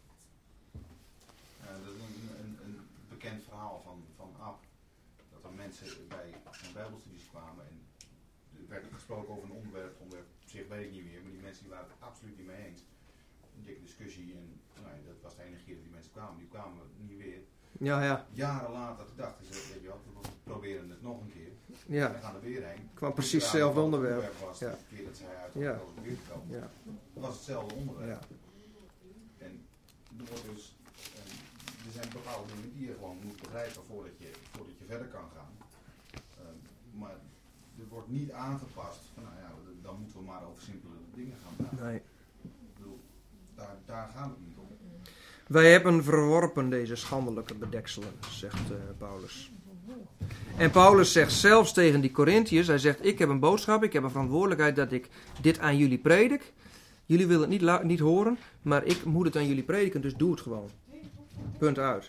Uh, dat is een, een, een bekend verhaal van, van Ab. Dat er mensen bij zijn bijbelstudies kwamen en er werd gesproken over een onderwerp, onderwerp op zich weet ik niet meer, maar die mensen die waren het absoluut niet mee eens. Een dikke discussie en nou, dat was de enige keer dat die mensen kwamen, die kwamen niet weer. Ja, ja. Jaren later dachten ze, weet je wat, we proberen het nog een keer. Ja. En dan gaan we weer heen. Kwam precies hetzelfde onderwerp. Het was Ja. de keer dat zij uit Ja. de weer gekomen. Ja. Het was hetzelfde onderwerp. Ja. En er wordt dus, en er zijn bepaalde dingen die je gewoon moet begrijpen voordat je, voordat je verder kan gaan. Um, maar er wordt niet aangepast van, nou ja, dan moeten we maar over simpele dingen gaan praten. Nee. Ik bedoel, daar, daar gaat het niet om. Wij hebben verworpen deze schandelijke bedekselen, zegt uh, Paulus. En Paulus zegt zelfs tegen die Korintiërs, hij zegt, ik heb een boodschap, ik heb een verantwoordelijkheid dat ik dit aan jullie predik. Jullie willen het niet, la- niet horen, maar ik moet het aan jullie prediken, dus doe het gewoon. Punt uit.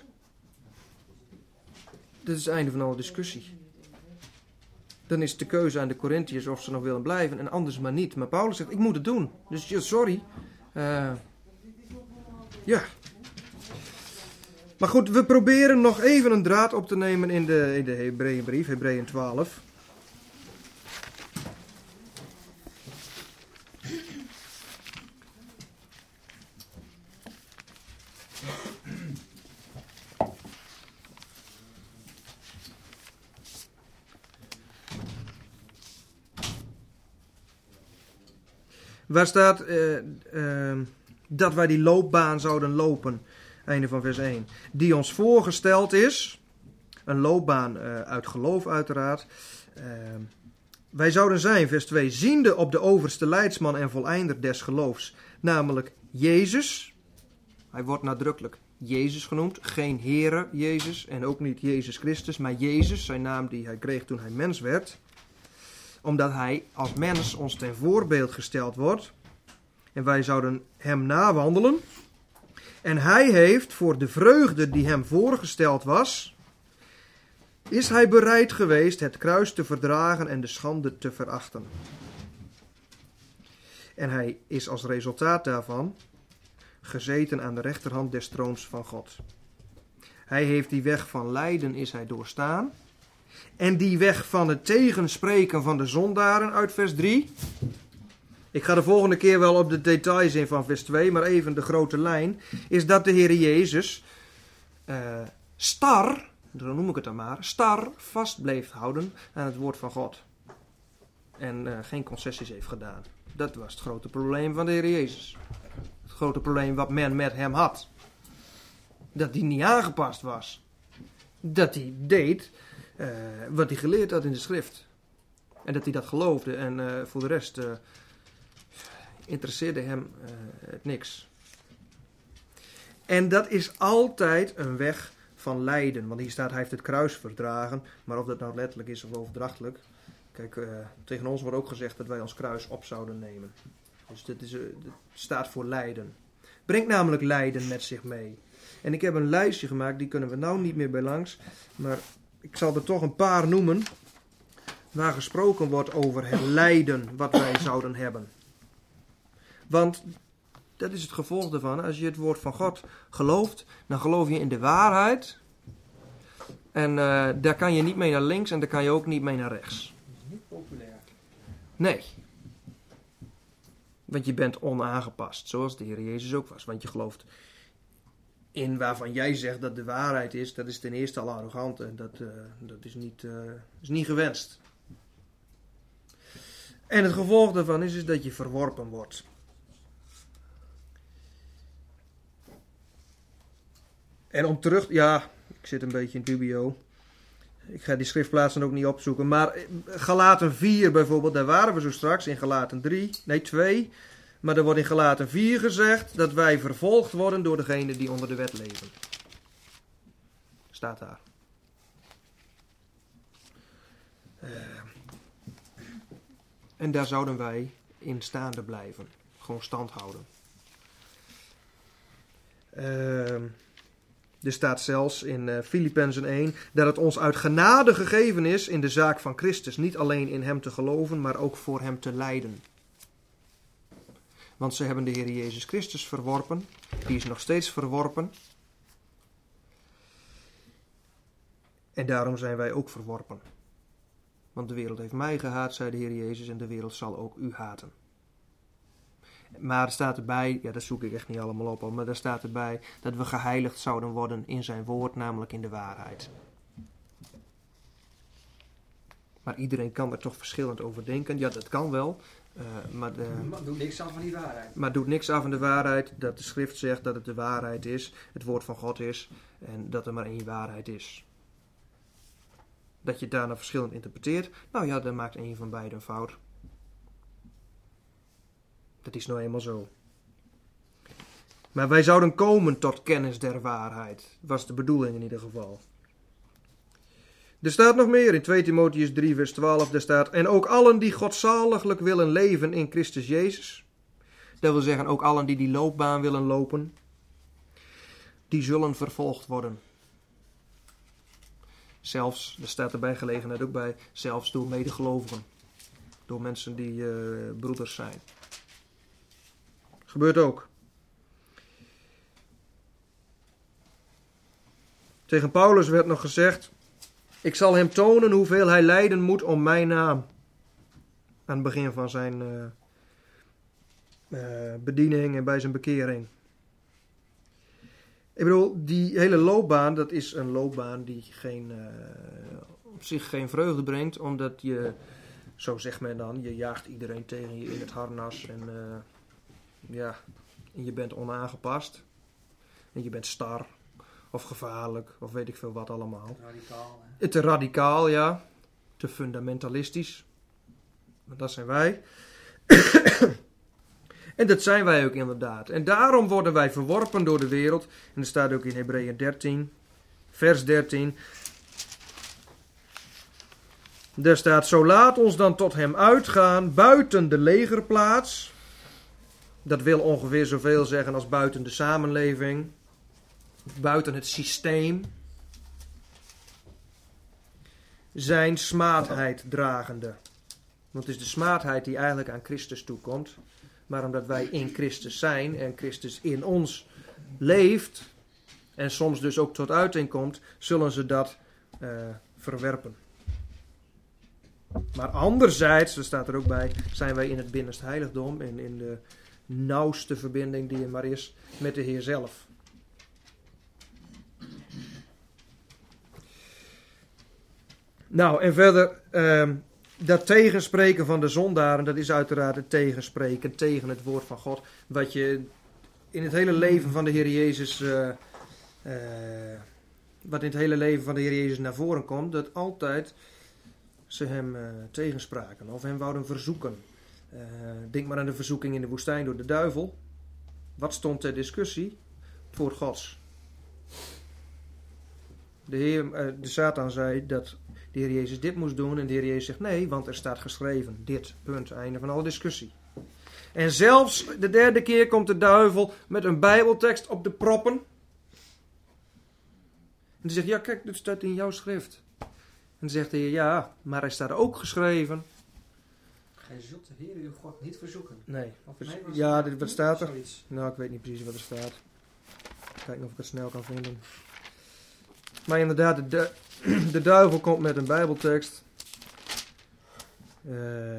Dit is het einde van alle discussie. Dan is de keuze aan de Korintiërs of ze nog willen blijven en anders maar niet. Maar Paulus zegt, ik moet het doen. Dus ja, sorry. Uh, ja. Maar goed, we proberen nog even een draad op te nemen in de, in de Hebreeënbrief, Hebreeën twaalf. Waar staat uh, uh, dat wij die loopbaan zouden lopen, einde van vers één, die ons voorgesteld is, een loopbaan uh, uit geloof uiteraard. Uh, wij zouden zijn, vers twee, ziende op de overste leidsman en voleinder des geloofs, namelijk Jezus. Hij wordt nadrukkelijk Jezus genoemd, geen Heere Jezus en ook niet Jezus Christus, maar Jezus, zijn naam die hij kreeg toen hij mens werd. Omdat hij als mens ons ten voorbeeld gesteld wordt. En wij zouden hem nawandelen. En hij heeft voor de vreugde die hem voorgesteld was, is hij bereid geweest het kruis te verdragen en de schande te verachten. En hij is als resultaat daarvan gezeten aan de rechterhand des troons van God. Hij heeft die weg van lijden is hij doorstaan. En die weg van het tegenspreken van de zondaren uit vers drie. Ik ga de volgende keer wel op de details in van vers twee, maar even de grote lijn. Is dat de Heer Jezus uh, star, zo noem ik het dan maar, star vast bleef houden aan het woord van God. En uh, geen concessies heeft gedaan. Dat was het grote probleem van de Heer Jezus. Het grote probleem wat men met hem had. Dat hij niet aangepast was. Dat hij deed Uh, wat hij geleerd had in de schrift. En dat hij dat geloofde. En uh, voor de rest uh, interesseerde hem uh, het niks. En dat is altijd een weg van lijden. Want hier staat, hij heeft het kruis verdragen. Maar of dat nou letterlijk is of overdrachtelijk. Kijk, uh, tegen ons wordt ook gezegd dat wij ons kruis op zouden nemen. Dus dit, is, uh, dit staat voor lijden. Brengt namelijk lijden met zich mee. En ik heb een lijstje gemaakt, die kunnen we nou niet meer bij langs. Maar ik zal er toch een paar noemen. waar gesproken wordt over het lijden wat wij zouden hebben. Want dat is het gevolg ervan. Als je het woord van God gelooft, dan geloof je in de waarheid. En uh, daar kan je niet mee naar links en daar kan je ook niet mee naar rechts. Dat is niet populair. Nee. Want je bent onaangepast, zoals de Heer Jezus ook was. Want je gelooft in waarvan jij zegt dat de waarheid is, dat is ten eerste al arrogant en dat, uh, dat is, niet, uh, is niet gewenst. En het gevolg daarvan is, is dat je verworpen wordt. En om terug, ja, ik zit een beetje in dubio. Ik ga die schriftplaatsen ook niet opzoeken. Maar Galaten vier bijvoorbeeld, daar waren we zo straks. In Galaten drie, nee twee. Maar er wordt in Galaten vier gezegd dat wij vervolgd worden door degenen die onder de wet leven. Staat daar. Uh, en daar zouden wij in staande blijven. Gewoon stand houden. Uh, Er staat zelfs in uh, Filippenzen één dat het ons uit genade gegeven is in de zaak van Christus niet alleen in hem te geloven, maar ook voor hem te lijden. Want ze hebben de Heer Jezus Christus verworpen, die is nog steeds verworpen. En daarom zijn wij ook verworpen. Want de wereld heeft mij gehaat, zei de Heer Jezus, en de wereld zal ook u haten. Maar er staat erbij, ja dat zoek ik echt niet allemaal op, maar er staat erbij dat we geheiligd zouden worden in zijn woord, namelijk in de waarheid. Maar iedereen kan er toch verschillend over denken. Ja, dat kan wel. Uh, maar, de, maar doet niks af van die waarheid. Maar doet niks af van de waarheid, dat de schrift zegt dat het de waarheid is, het woord van God is en dat er maar één waarheid is. Dat je het daarna verschillend interpreteert, nou ja, dan maakt één van beiden een fout. Dat is nou eenmaal zo. Maar wij zouden komen tot kennis der waarheid. Was de bedoeling in ieder geval. Er staat nog meer in twee Timotheüs drie vers twaalf. Daar staat, en ook allen die godzaliglijk willen leven in Christus Jezus. Dat wil zeggen ook allen die die loopbaan willen lopen. Die zullen vervolgd worden. Zelfs, er staat er bij gelegenheid ook bij, zelfs door medegelovigen. Door mensen die uh, broeders zijn. Gebeurt ook. Tegen Paulus werd nog gezegd, ik zal hem tonen hoeveel hij lijden moet om mijn naam. Aan het begin van zijn uh, uh, bediening en bij zijn bekering. Ik bedoel, die hele loopbaan, dat is een loopbaan die geen, uh, op zich geen vreugde brengt. Omdat je, zo zegt men dan, je jaagt iedereen tegen je in het harnas en... Uh, Ja, en je bent onaangepast. En je bent star. Of gevaarlijk. Of weet ik veel wat allemaal. Radicaal. Hè? Te radicaal, ja. Te fundamentalistisch. Maar dat zijn wij. En dat zijn wij ook inderdaad. En daarom worden wij verworpen door de wereld. En dat staat ook in Hebreeën dertien. Vers dertien. Daar staat, zo laat ons dan tot hem uitgaan buiten de legerplaats. Dat wil ongeveer zoveel zeggen als buiten de samenleving. Buiten het systeem. Zijn smaadheid dragende. Want het is de smaadheid die eigenlijk aan Christus toekomt. Maar omdat wij in Christus zijn en Christus in ons leeft. En soms dus ook tot uiting komt, zullen ze dat uh, verwerpen. Maar anderzijds, er staat er ook bij, zijn wij in het binnenste heiligdom en in de nauwste verbinding die er maar is met de Heer zelf. Nou, en verder, uh, dat tegenspreken van de zondaren, dat is uiteraard het tegenspreken tegen het woord van God. Wat je in het hele leven van de Heer Jezus, uh, uh, wat in het hele leven van de Heer Jezus naar voren komt, dat altijd ze hem uh, tegenspraken of hem wouden verzoeken. Uh, denk maar aan de verzoeking in de woestijn door de duivel. Wat stond ter discussie? Het woord Gods. De, Heer, uh, de Satan zei dat de Heer Jezus dit moest doen en de Heer Jezus zegt nee, want er staat geschreven. Dit, punt, einde van alle discussie. En zelfs de derde keer komt de duivel met een bijbeltekst op de proppen. En die zegt, ja kijk, dit staat in jouw schrift. dan zegt de Heer, ja, maar er staat ook geschreven. Gij zult de Heer uw God niet verzoeken. Nee. Of nee, was Ja, het- dit, wat staat er? Zoiets. Nou, ik weet niet precies wat er staat. Kijken of ik het snel kan vinden. Maar inderdaad, de, du- de duivel komt met een bijbeltekst. Eh...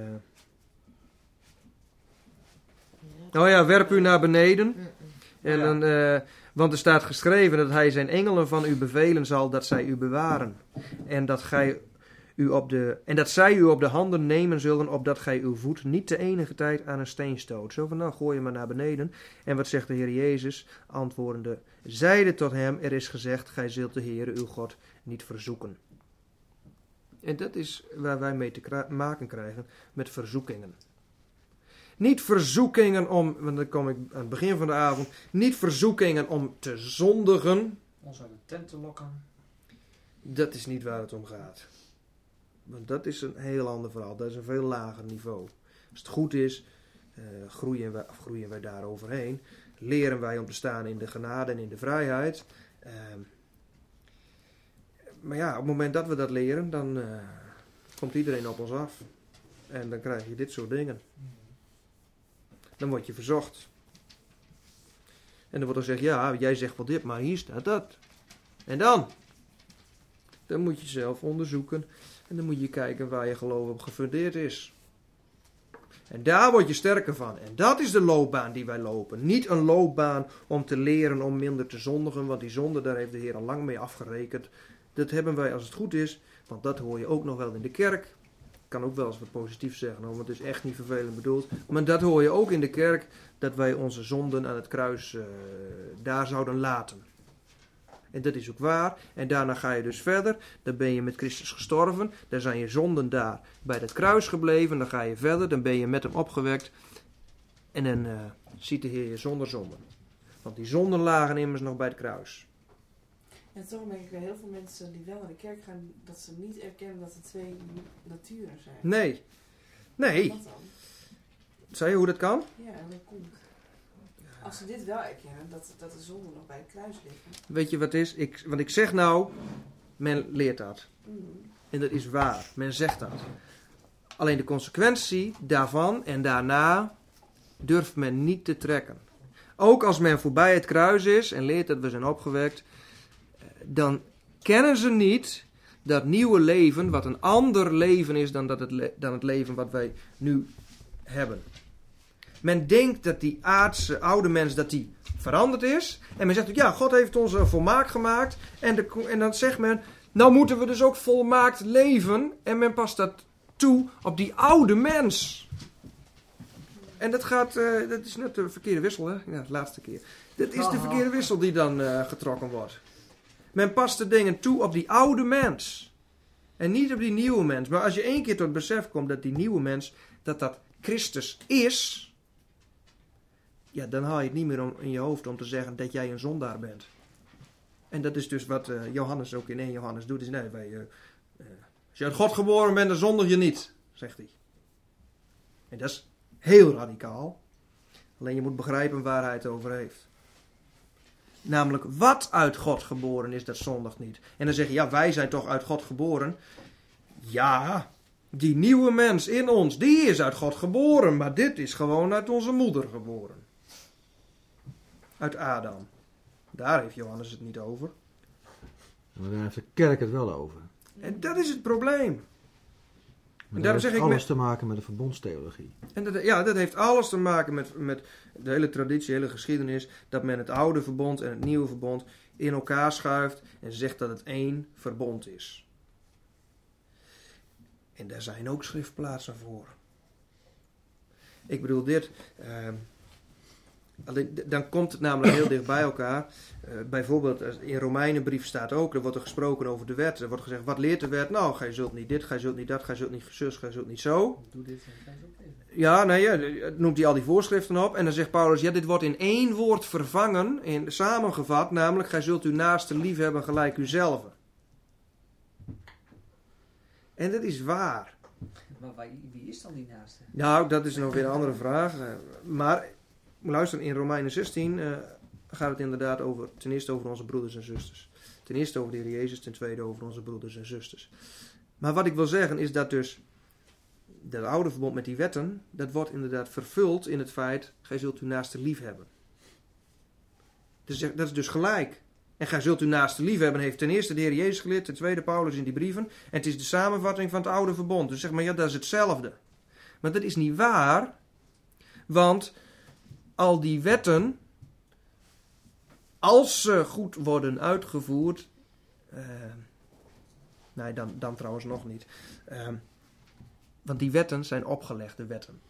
Oh ja, werp u naar beneden. Mm, mm. En Ja. dan, eh, want er staat geschreven dat hij zijn engelen van u bevelen zal dat zij u bewaren. En dat, gij u op de, en dat zij u op de handen nemen zullen, opdat gij uw voet niet de enige tijd aan een steen stoot. Zo van, nou gooi je maar naar beneden. En wat zegt de Heer Jezus? Antwoordende, zeide tot hem, er is gezegd, gij zult de Heer uw God niet verzoeken. En dat is waar wij mee te kra- maken krijgen met verzoekingen. Niet verzoekingen om, want dan kom ik aan het begin van de avond, niet verzoekingen om te zondigen. Ons uit de tent te lokken. Dat is niet waar het om gaat. Want dat is een heel ander verhaal. Dat is een veel lager niveau. Als het goed is, uh, groeien, wij, of groeien wij daar overheen. Leren wij om te staan in de genade en in de vrijheid. Uh, maar ja, op het moment dat we dat leren, dan uh, komt iedereen op ons af. En dan krijg je dit soort dingen. Dan word je verzocht. En dan wordt er gezegd, ja, jij zegt wel dit, maar hier staat dat. En dan? Dan moet je zelf onderzoeken. En dan moet je kijken waar je geloof op gefundeerd is. En daar word je sterker van. En dat is de loopbaan die wij lopen. Niet een loopbaan om te leren om minder te zondigen. Want die zonde, daar heeft de Heer al lang mee afgerekend. Dat hebben wij als het goed is. Want dat hoor je ook nog wel in de kerk. Ik kan ook wel eens wat positief zeggen, want het is echt niet vervelend bedoeld. Maar dat hoor je ook in de kerk, dat wij onze zonden aan het kruis uh, daar zouden laten. En dat is ook waar. En daarna ga je dus verder. Dan ben je met Christus gestorven. Dan zijn je zonden daar bij het kruis gebleven. Dan ga je verder. Dan ben je met hem opgewekt. En dan uh, ziet de Heer je zonder zonden. Want die zonden lagen immers nog bij het kruis. En toch merk ik bij heel veel mensen die wel naar de kerk gaan, dat ze niet erkennen dat er twee naturen zijn. Nee. Nee. Wat dan? Zei je hoe dat kan? Ja, dat komt. Als ze dit wel erkennen, dat, dat de zonden nog bij het kruis liggen. Weet je wat het is? Ik, want ik zeg nou, men leert dat. Mm. En dat is waar. Men zegt dat. Alleen de consequentie daarvan en daarna durft men niet te trekken. Ook als men voorbij het kruis is en leert dat we zijn opgewekt, dan kennen ze niet dat nieuwe leven, wat een ander leven is dan, dat het, le- dan het leven wat wij nu hebben. Men denkt dat die aardse oude mens dat die veranderd is. En men zegt ook, ja, God heeft ons volmaakt gemaakt. En, de, en dan zegt men, nou moeten we dus ook volmaakt leven. En men past dat toe op die oude mens. En dat gaat, uh, dat is net de verkeerde wissel, hè? Ja, de laatste keer. Dat is de verkeerde wissel die dan uh, getrokken wordt. Men past de dingen toe op die oude mens. En niet op die nieuwe mens. Maar als je één keer tot besef komt dat die nieuwe mens, dat dat Christus is, ja, dan haal je het niet meer om, in je hoofd om te zeggen dat jij een zondaar bent. En dat is dus wat uh, Johannes ook in één Johannes doet. Is, nee, wij, uh, uh, als je uit God geboren bent, dan zondig je niet, zegt hij. En dat is heel radicaal. Alleen je moet begrijpen waar hij het over heeft. Namelijk, wat uit God geboren is, dat zondigt niet. En dan zeg je, ja, wij zijn toch uit God geboren. Ja, die nieuwe mens in ons, die is uit God geboren. Maar dit is gewoon uit onze moeder geboren. Uit Adam. Daar heeft Johannes het niet over. Maar daar heeft de kerk het wel over. En dat is het probleem. Maar daarom dat zeg heeft ik alles met- te maken met de verbondstheologie. En dat, ja, dat heeft alles te maken met, met de hele traditie, de hele geschiedenis. Dat men het oude verbond en het nieuwe verbond in elkaar schuift en zegt dat het één verbond is. En daar zijn ook schriftplaatsen voor. Ik bedoel dit. Uh, dan komt het namelijk heel dicht bij elkaar. Uh, bijvoorbeeld in Romeinenbrief staat ook, er wordt er gesproken over de wet. Er wordt gezegd, wat leert de wet? Nou, gij zult niet dit, gij zult niet dat, gij zult niet zus, gij zult niet zo. Doe dit en ga je ook even. Ja, nee, ja, noemt hij al die voorschriften op. En dan zegt Paulus, ja, dit wordt in één woord vervangen, in, samengevat, namelijk, gij zult uw naaste lief hebben gelijk uzelf. En dat is waar. Maar waar- wie is dan die naaste? Nou, dat is nog weer een andere vraag. Uh, maar, luister, in Romeinen zestien uh, gaat het inderdaad over, ten eerste over onze broeders en zusters. Ten eerste over de Heer Jezus, ten tweede over onze broeders en zusters. Maar wat ik wil zeggen is dat dus dat oude verbond met die wetten, dat wordt inderdaad vervuld in het feit, gij zult uw naaste lief hebben. Dus dat is dus gelijk. En gij zult uw naaste lief hebben, heeft ten eerste de Heer Jezus geleerd, ten tweede Paulus in die brieven. En het is de samenvatting van het oude verbond. Dus zeg maar, ja, dat is hetzelfde. Maar dat is niet waar, want al die wetten, als ze goed worden uitgevoerd, uh, nee, dan, dan trouwens nog niet. Uh, want die wetten zijn opgelegde wetten.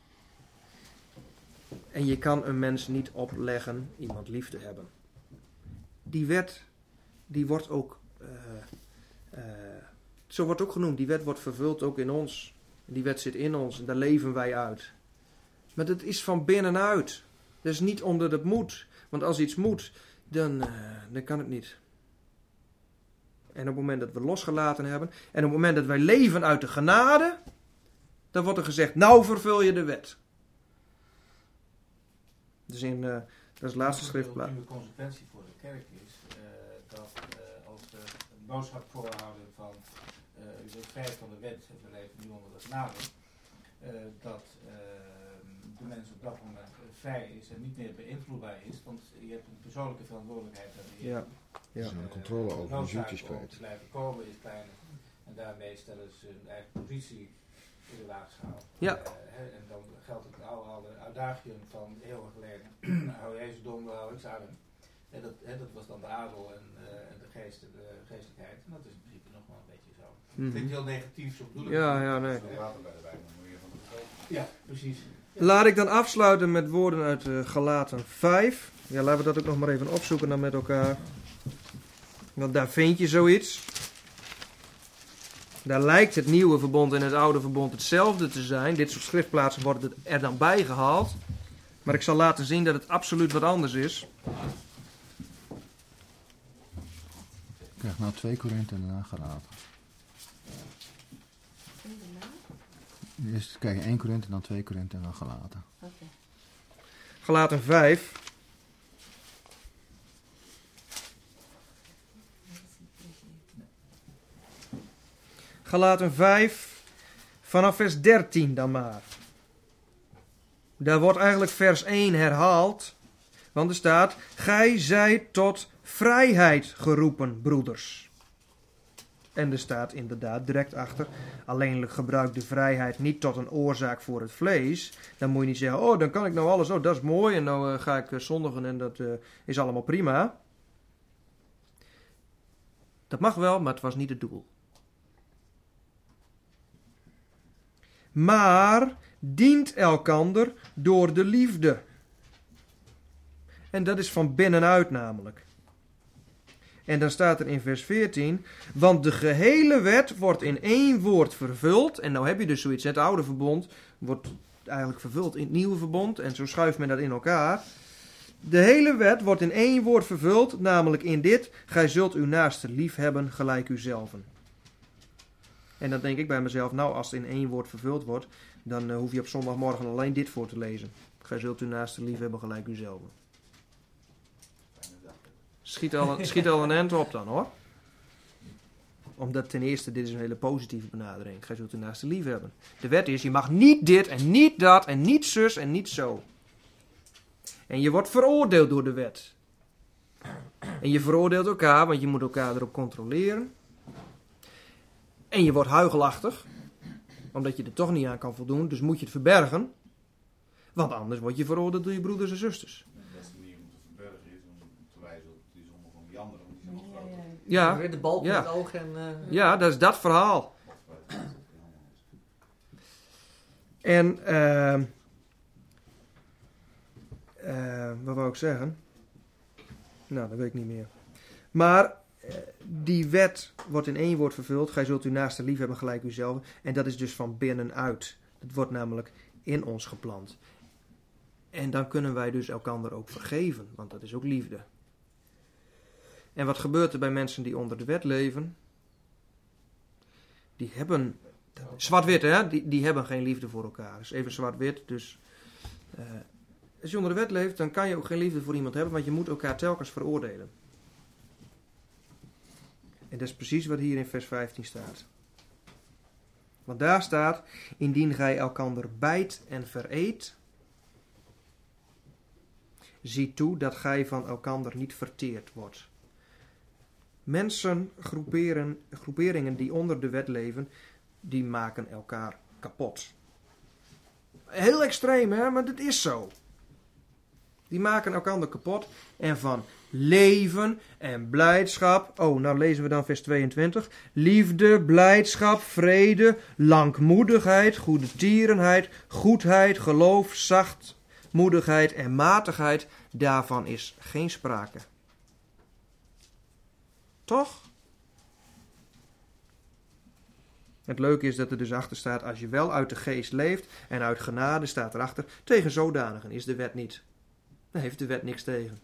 En je kan een mens niet opleggen iemand lief te hebben. Die wet, die wordt ook, uh, uh, zo wordt ook genoemd, die wet wordt vervuld ook in ons. Die wet zit in ons en daar leven wij uit. Maar dat is van binnenuit. Dat is niet omdat het moet. Want als iets moet, dan, uh, dan kan het niet. En op het moment dat we losgelaten hebben, en op het moment dat wij leven uit de genade, dan wordt er gezegd, nou vervul je de wet. Dus in, uh, dat is het laatste schriftplaat. De consequentie voor de kerk is uh, dat uh, als we een boodschap voorhouden van uh, u bent vrij van de wet, we leven nu onder de genade, uh, dat uh, de mens op dat moment vrij is en niet meer beïnvloedbaar is, want je hebt een persoonlijke verantwoordelijkheid aan de Heer. Ja. Ja. Ze hebben controle over hun ziektes kwijt. Te blijven komen is kleiner en daarmee stellen ze hun eigen positie in de waagschaal. Ja. Uh, he, en dan geldt het oude, oude adagium van eeuwen geleden. Hou Jezus dom, hou ik adem. En dat, he, dat was dan de adel en, uh, en de, geest, de geestelijkheid. En dat is in principe nog wel een beetje zo. Mm-hmm. Ik vind het heel negatief, zo bedoel ik. Ja, ja, nee. Ja, precies. Laat ik dan afsluiten met woorden uit uh, Galaten vijf. Ja, laten we dat ook nog maar even opzoeken dan met elkaar. Want daar vind je zoiets. Daar lijkt het nieuwe verbond en het oude verbond hetzelfde te zijn. Dit soort schriftplaatsen worden er dan bij gehaald. Maar ik zal laten zien dat het absoluut wat anders is. Ik krijg nou twee Korinthe en daarna Galaten. Eerst krijg je één Korinthe, dan twee Korinthe en dan Galaten. Okay. Galaten vijf. Galaten vijf, vanaf vers dertien dan maar. Daar wordt eigenlijk vers één herhaald. Want er staat, gij zijt tot vrijheid geroepen, broeders. En er staat inderdaad direct achter, alleenlijk gebruik de vrijheid niet tot een oorzaak voor het vlees. Dan moet je niet zeggen, oh dan kan ik nou alles, oh dat is mooi en nou uh, ga ik uh, zondigen en dat uh, is allemaal prima. Dat mag wel, maar het was niet het doel. Maar dient elkander door de liefde. En dat is van binnenuit namelijk. En dan staat er in vers veertien, want de gehele wet wordt in één woord vervuld. En nou heb je dus zoiets, het oude verbond wordt eigenlijk vervuld in het nieuwe verbond. En zo schuift men dat in elkaar. De hele wet wordt in één woord vervuld, namelijk in dit, gij zult uw naaste lief hebben gelijk uzelven. En dan denk ik bij mezelf, nou als het in één woord vervuld wordt, dan uh, hoef je op zondagmorgen alleen dit voor te lezen. Gij zult uw naaste lief hebben gelijk uzelven. Schiet al, een, schiet al een end op dan hoor. Omdat ten eerste, dit is een hele positieve benadering. Gij zult uw naaste lief hebben. De wet is, je mag niet dit en niet dat en niet zus en niet zo. En je wordt veroordeeld door de wet. En je veroordeelt elkaar, want je moet elkaar erop controleren. En je wordt huichelachtig. Omdat je er toch niet aan kan voldoen, dus moet je het verbergen. Want anders word je veroordeeld door je broeders en zusters. Ja, weer de balk ja. in het oog en... Uh, ja, dat is dat verhaal. En, uh, uh, wat wou ik zeggen? Nou, dat weet ik niet meer. Maar uh, die wet wordt in één woord vervuld. Gij zult uw naaste lief hebben gelijk uzelf. En dat is dus van binnenuit. Dat wordt namelijk in ons geplant. En dan kunnen wij dus elkander ook vergeven. Want dat is ook liefde. En wat gebeurt er bij mensen die onder de wet leven? Die hebben, zwart-wit hè, die, die hebben geen liefde voor elkaar. Dus even zwart-wit, dus uh, als je onder de wet leeft, dan kan je ook geen liefde voor iemand hebben, want je moet elkaar telkens veroordelen. En dat is precies wat hier in vers vijftien staat. Want daar staat, indien gij elkander bijt en vereet, zie toe dat gij van elkander niet verteerd wordt. Mensen, groeperen, groeperingen die onder de wet leven, die maken elkaar kapot. Heel extreem, hè? Maar dat is zo. Die maken elkaar kapot. En van leven en blijdschap. Oh, nou lezen we dan vers tweeëntwintig. Liefde, blijdschap, vrede, langmoedigheid, goedertierenheid, goedheid, geloof, zachtmoedigheid en matigheid. Daarvan is geen sprake. Toch? Het leuke is dat er dus achter staat, als je wel uit de geest leeft en uit genade staat erachter, tegen zodanigen is de wet niet. Daar heeft de wet niks tegen.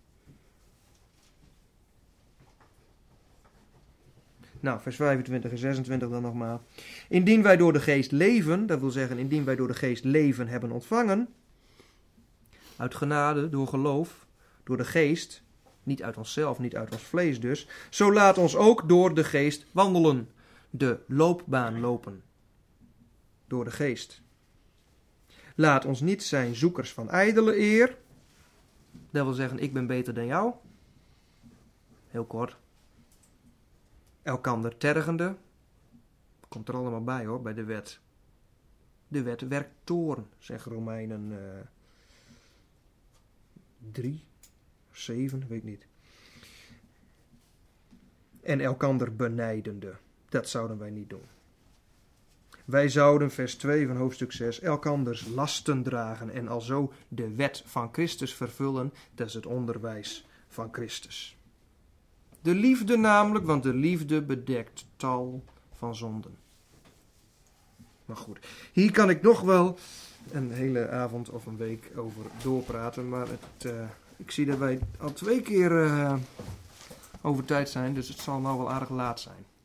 Nou, vers vijfentwintig en zesentwintig dan nog maar. Indien wij door de geest leven, dat wil zeggen, indien wij door de geest leven hebben ontvangen, uit genade, door geloof, door de geest, niet uit onszelf, niet uit ons vlees dus, zo laat ons ook door de geest wandelen, de loopbaan lopen, door de geest. Laat ons niet zijn zoekers van ijdele eer, dat wil zeggen, ik ben beter dan jou, heel kort, elkander tergende, komt er allemaal bij hoor, bij de wet. De wet werkt toorn, zegt Romeinen uh, drie, zeven, weet ik niet. En elkander benijdende, dat zouden wij niet doen. Wij zouden, vers twee van hoofdstuk zes, elkanders lasten dragen en alzo de wet van Christus vervullen, dat is het onderwijs van Christus. De liefde namelijk, want de liefde bedekt tal van zonden. Maar goed, hier kan ik nog wel een hele avond of een week over doorpraten, maar het, uh, ik zie dat wij al twee keer uh, over tijd zijn, dus het zal nou wel aardig laat zijn.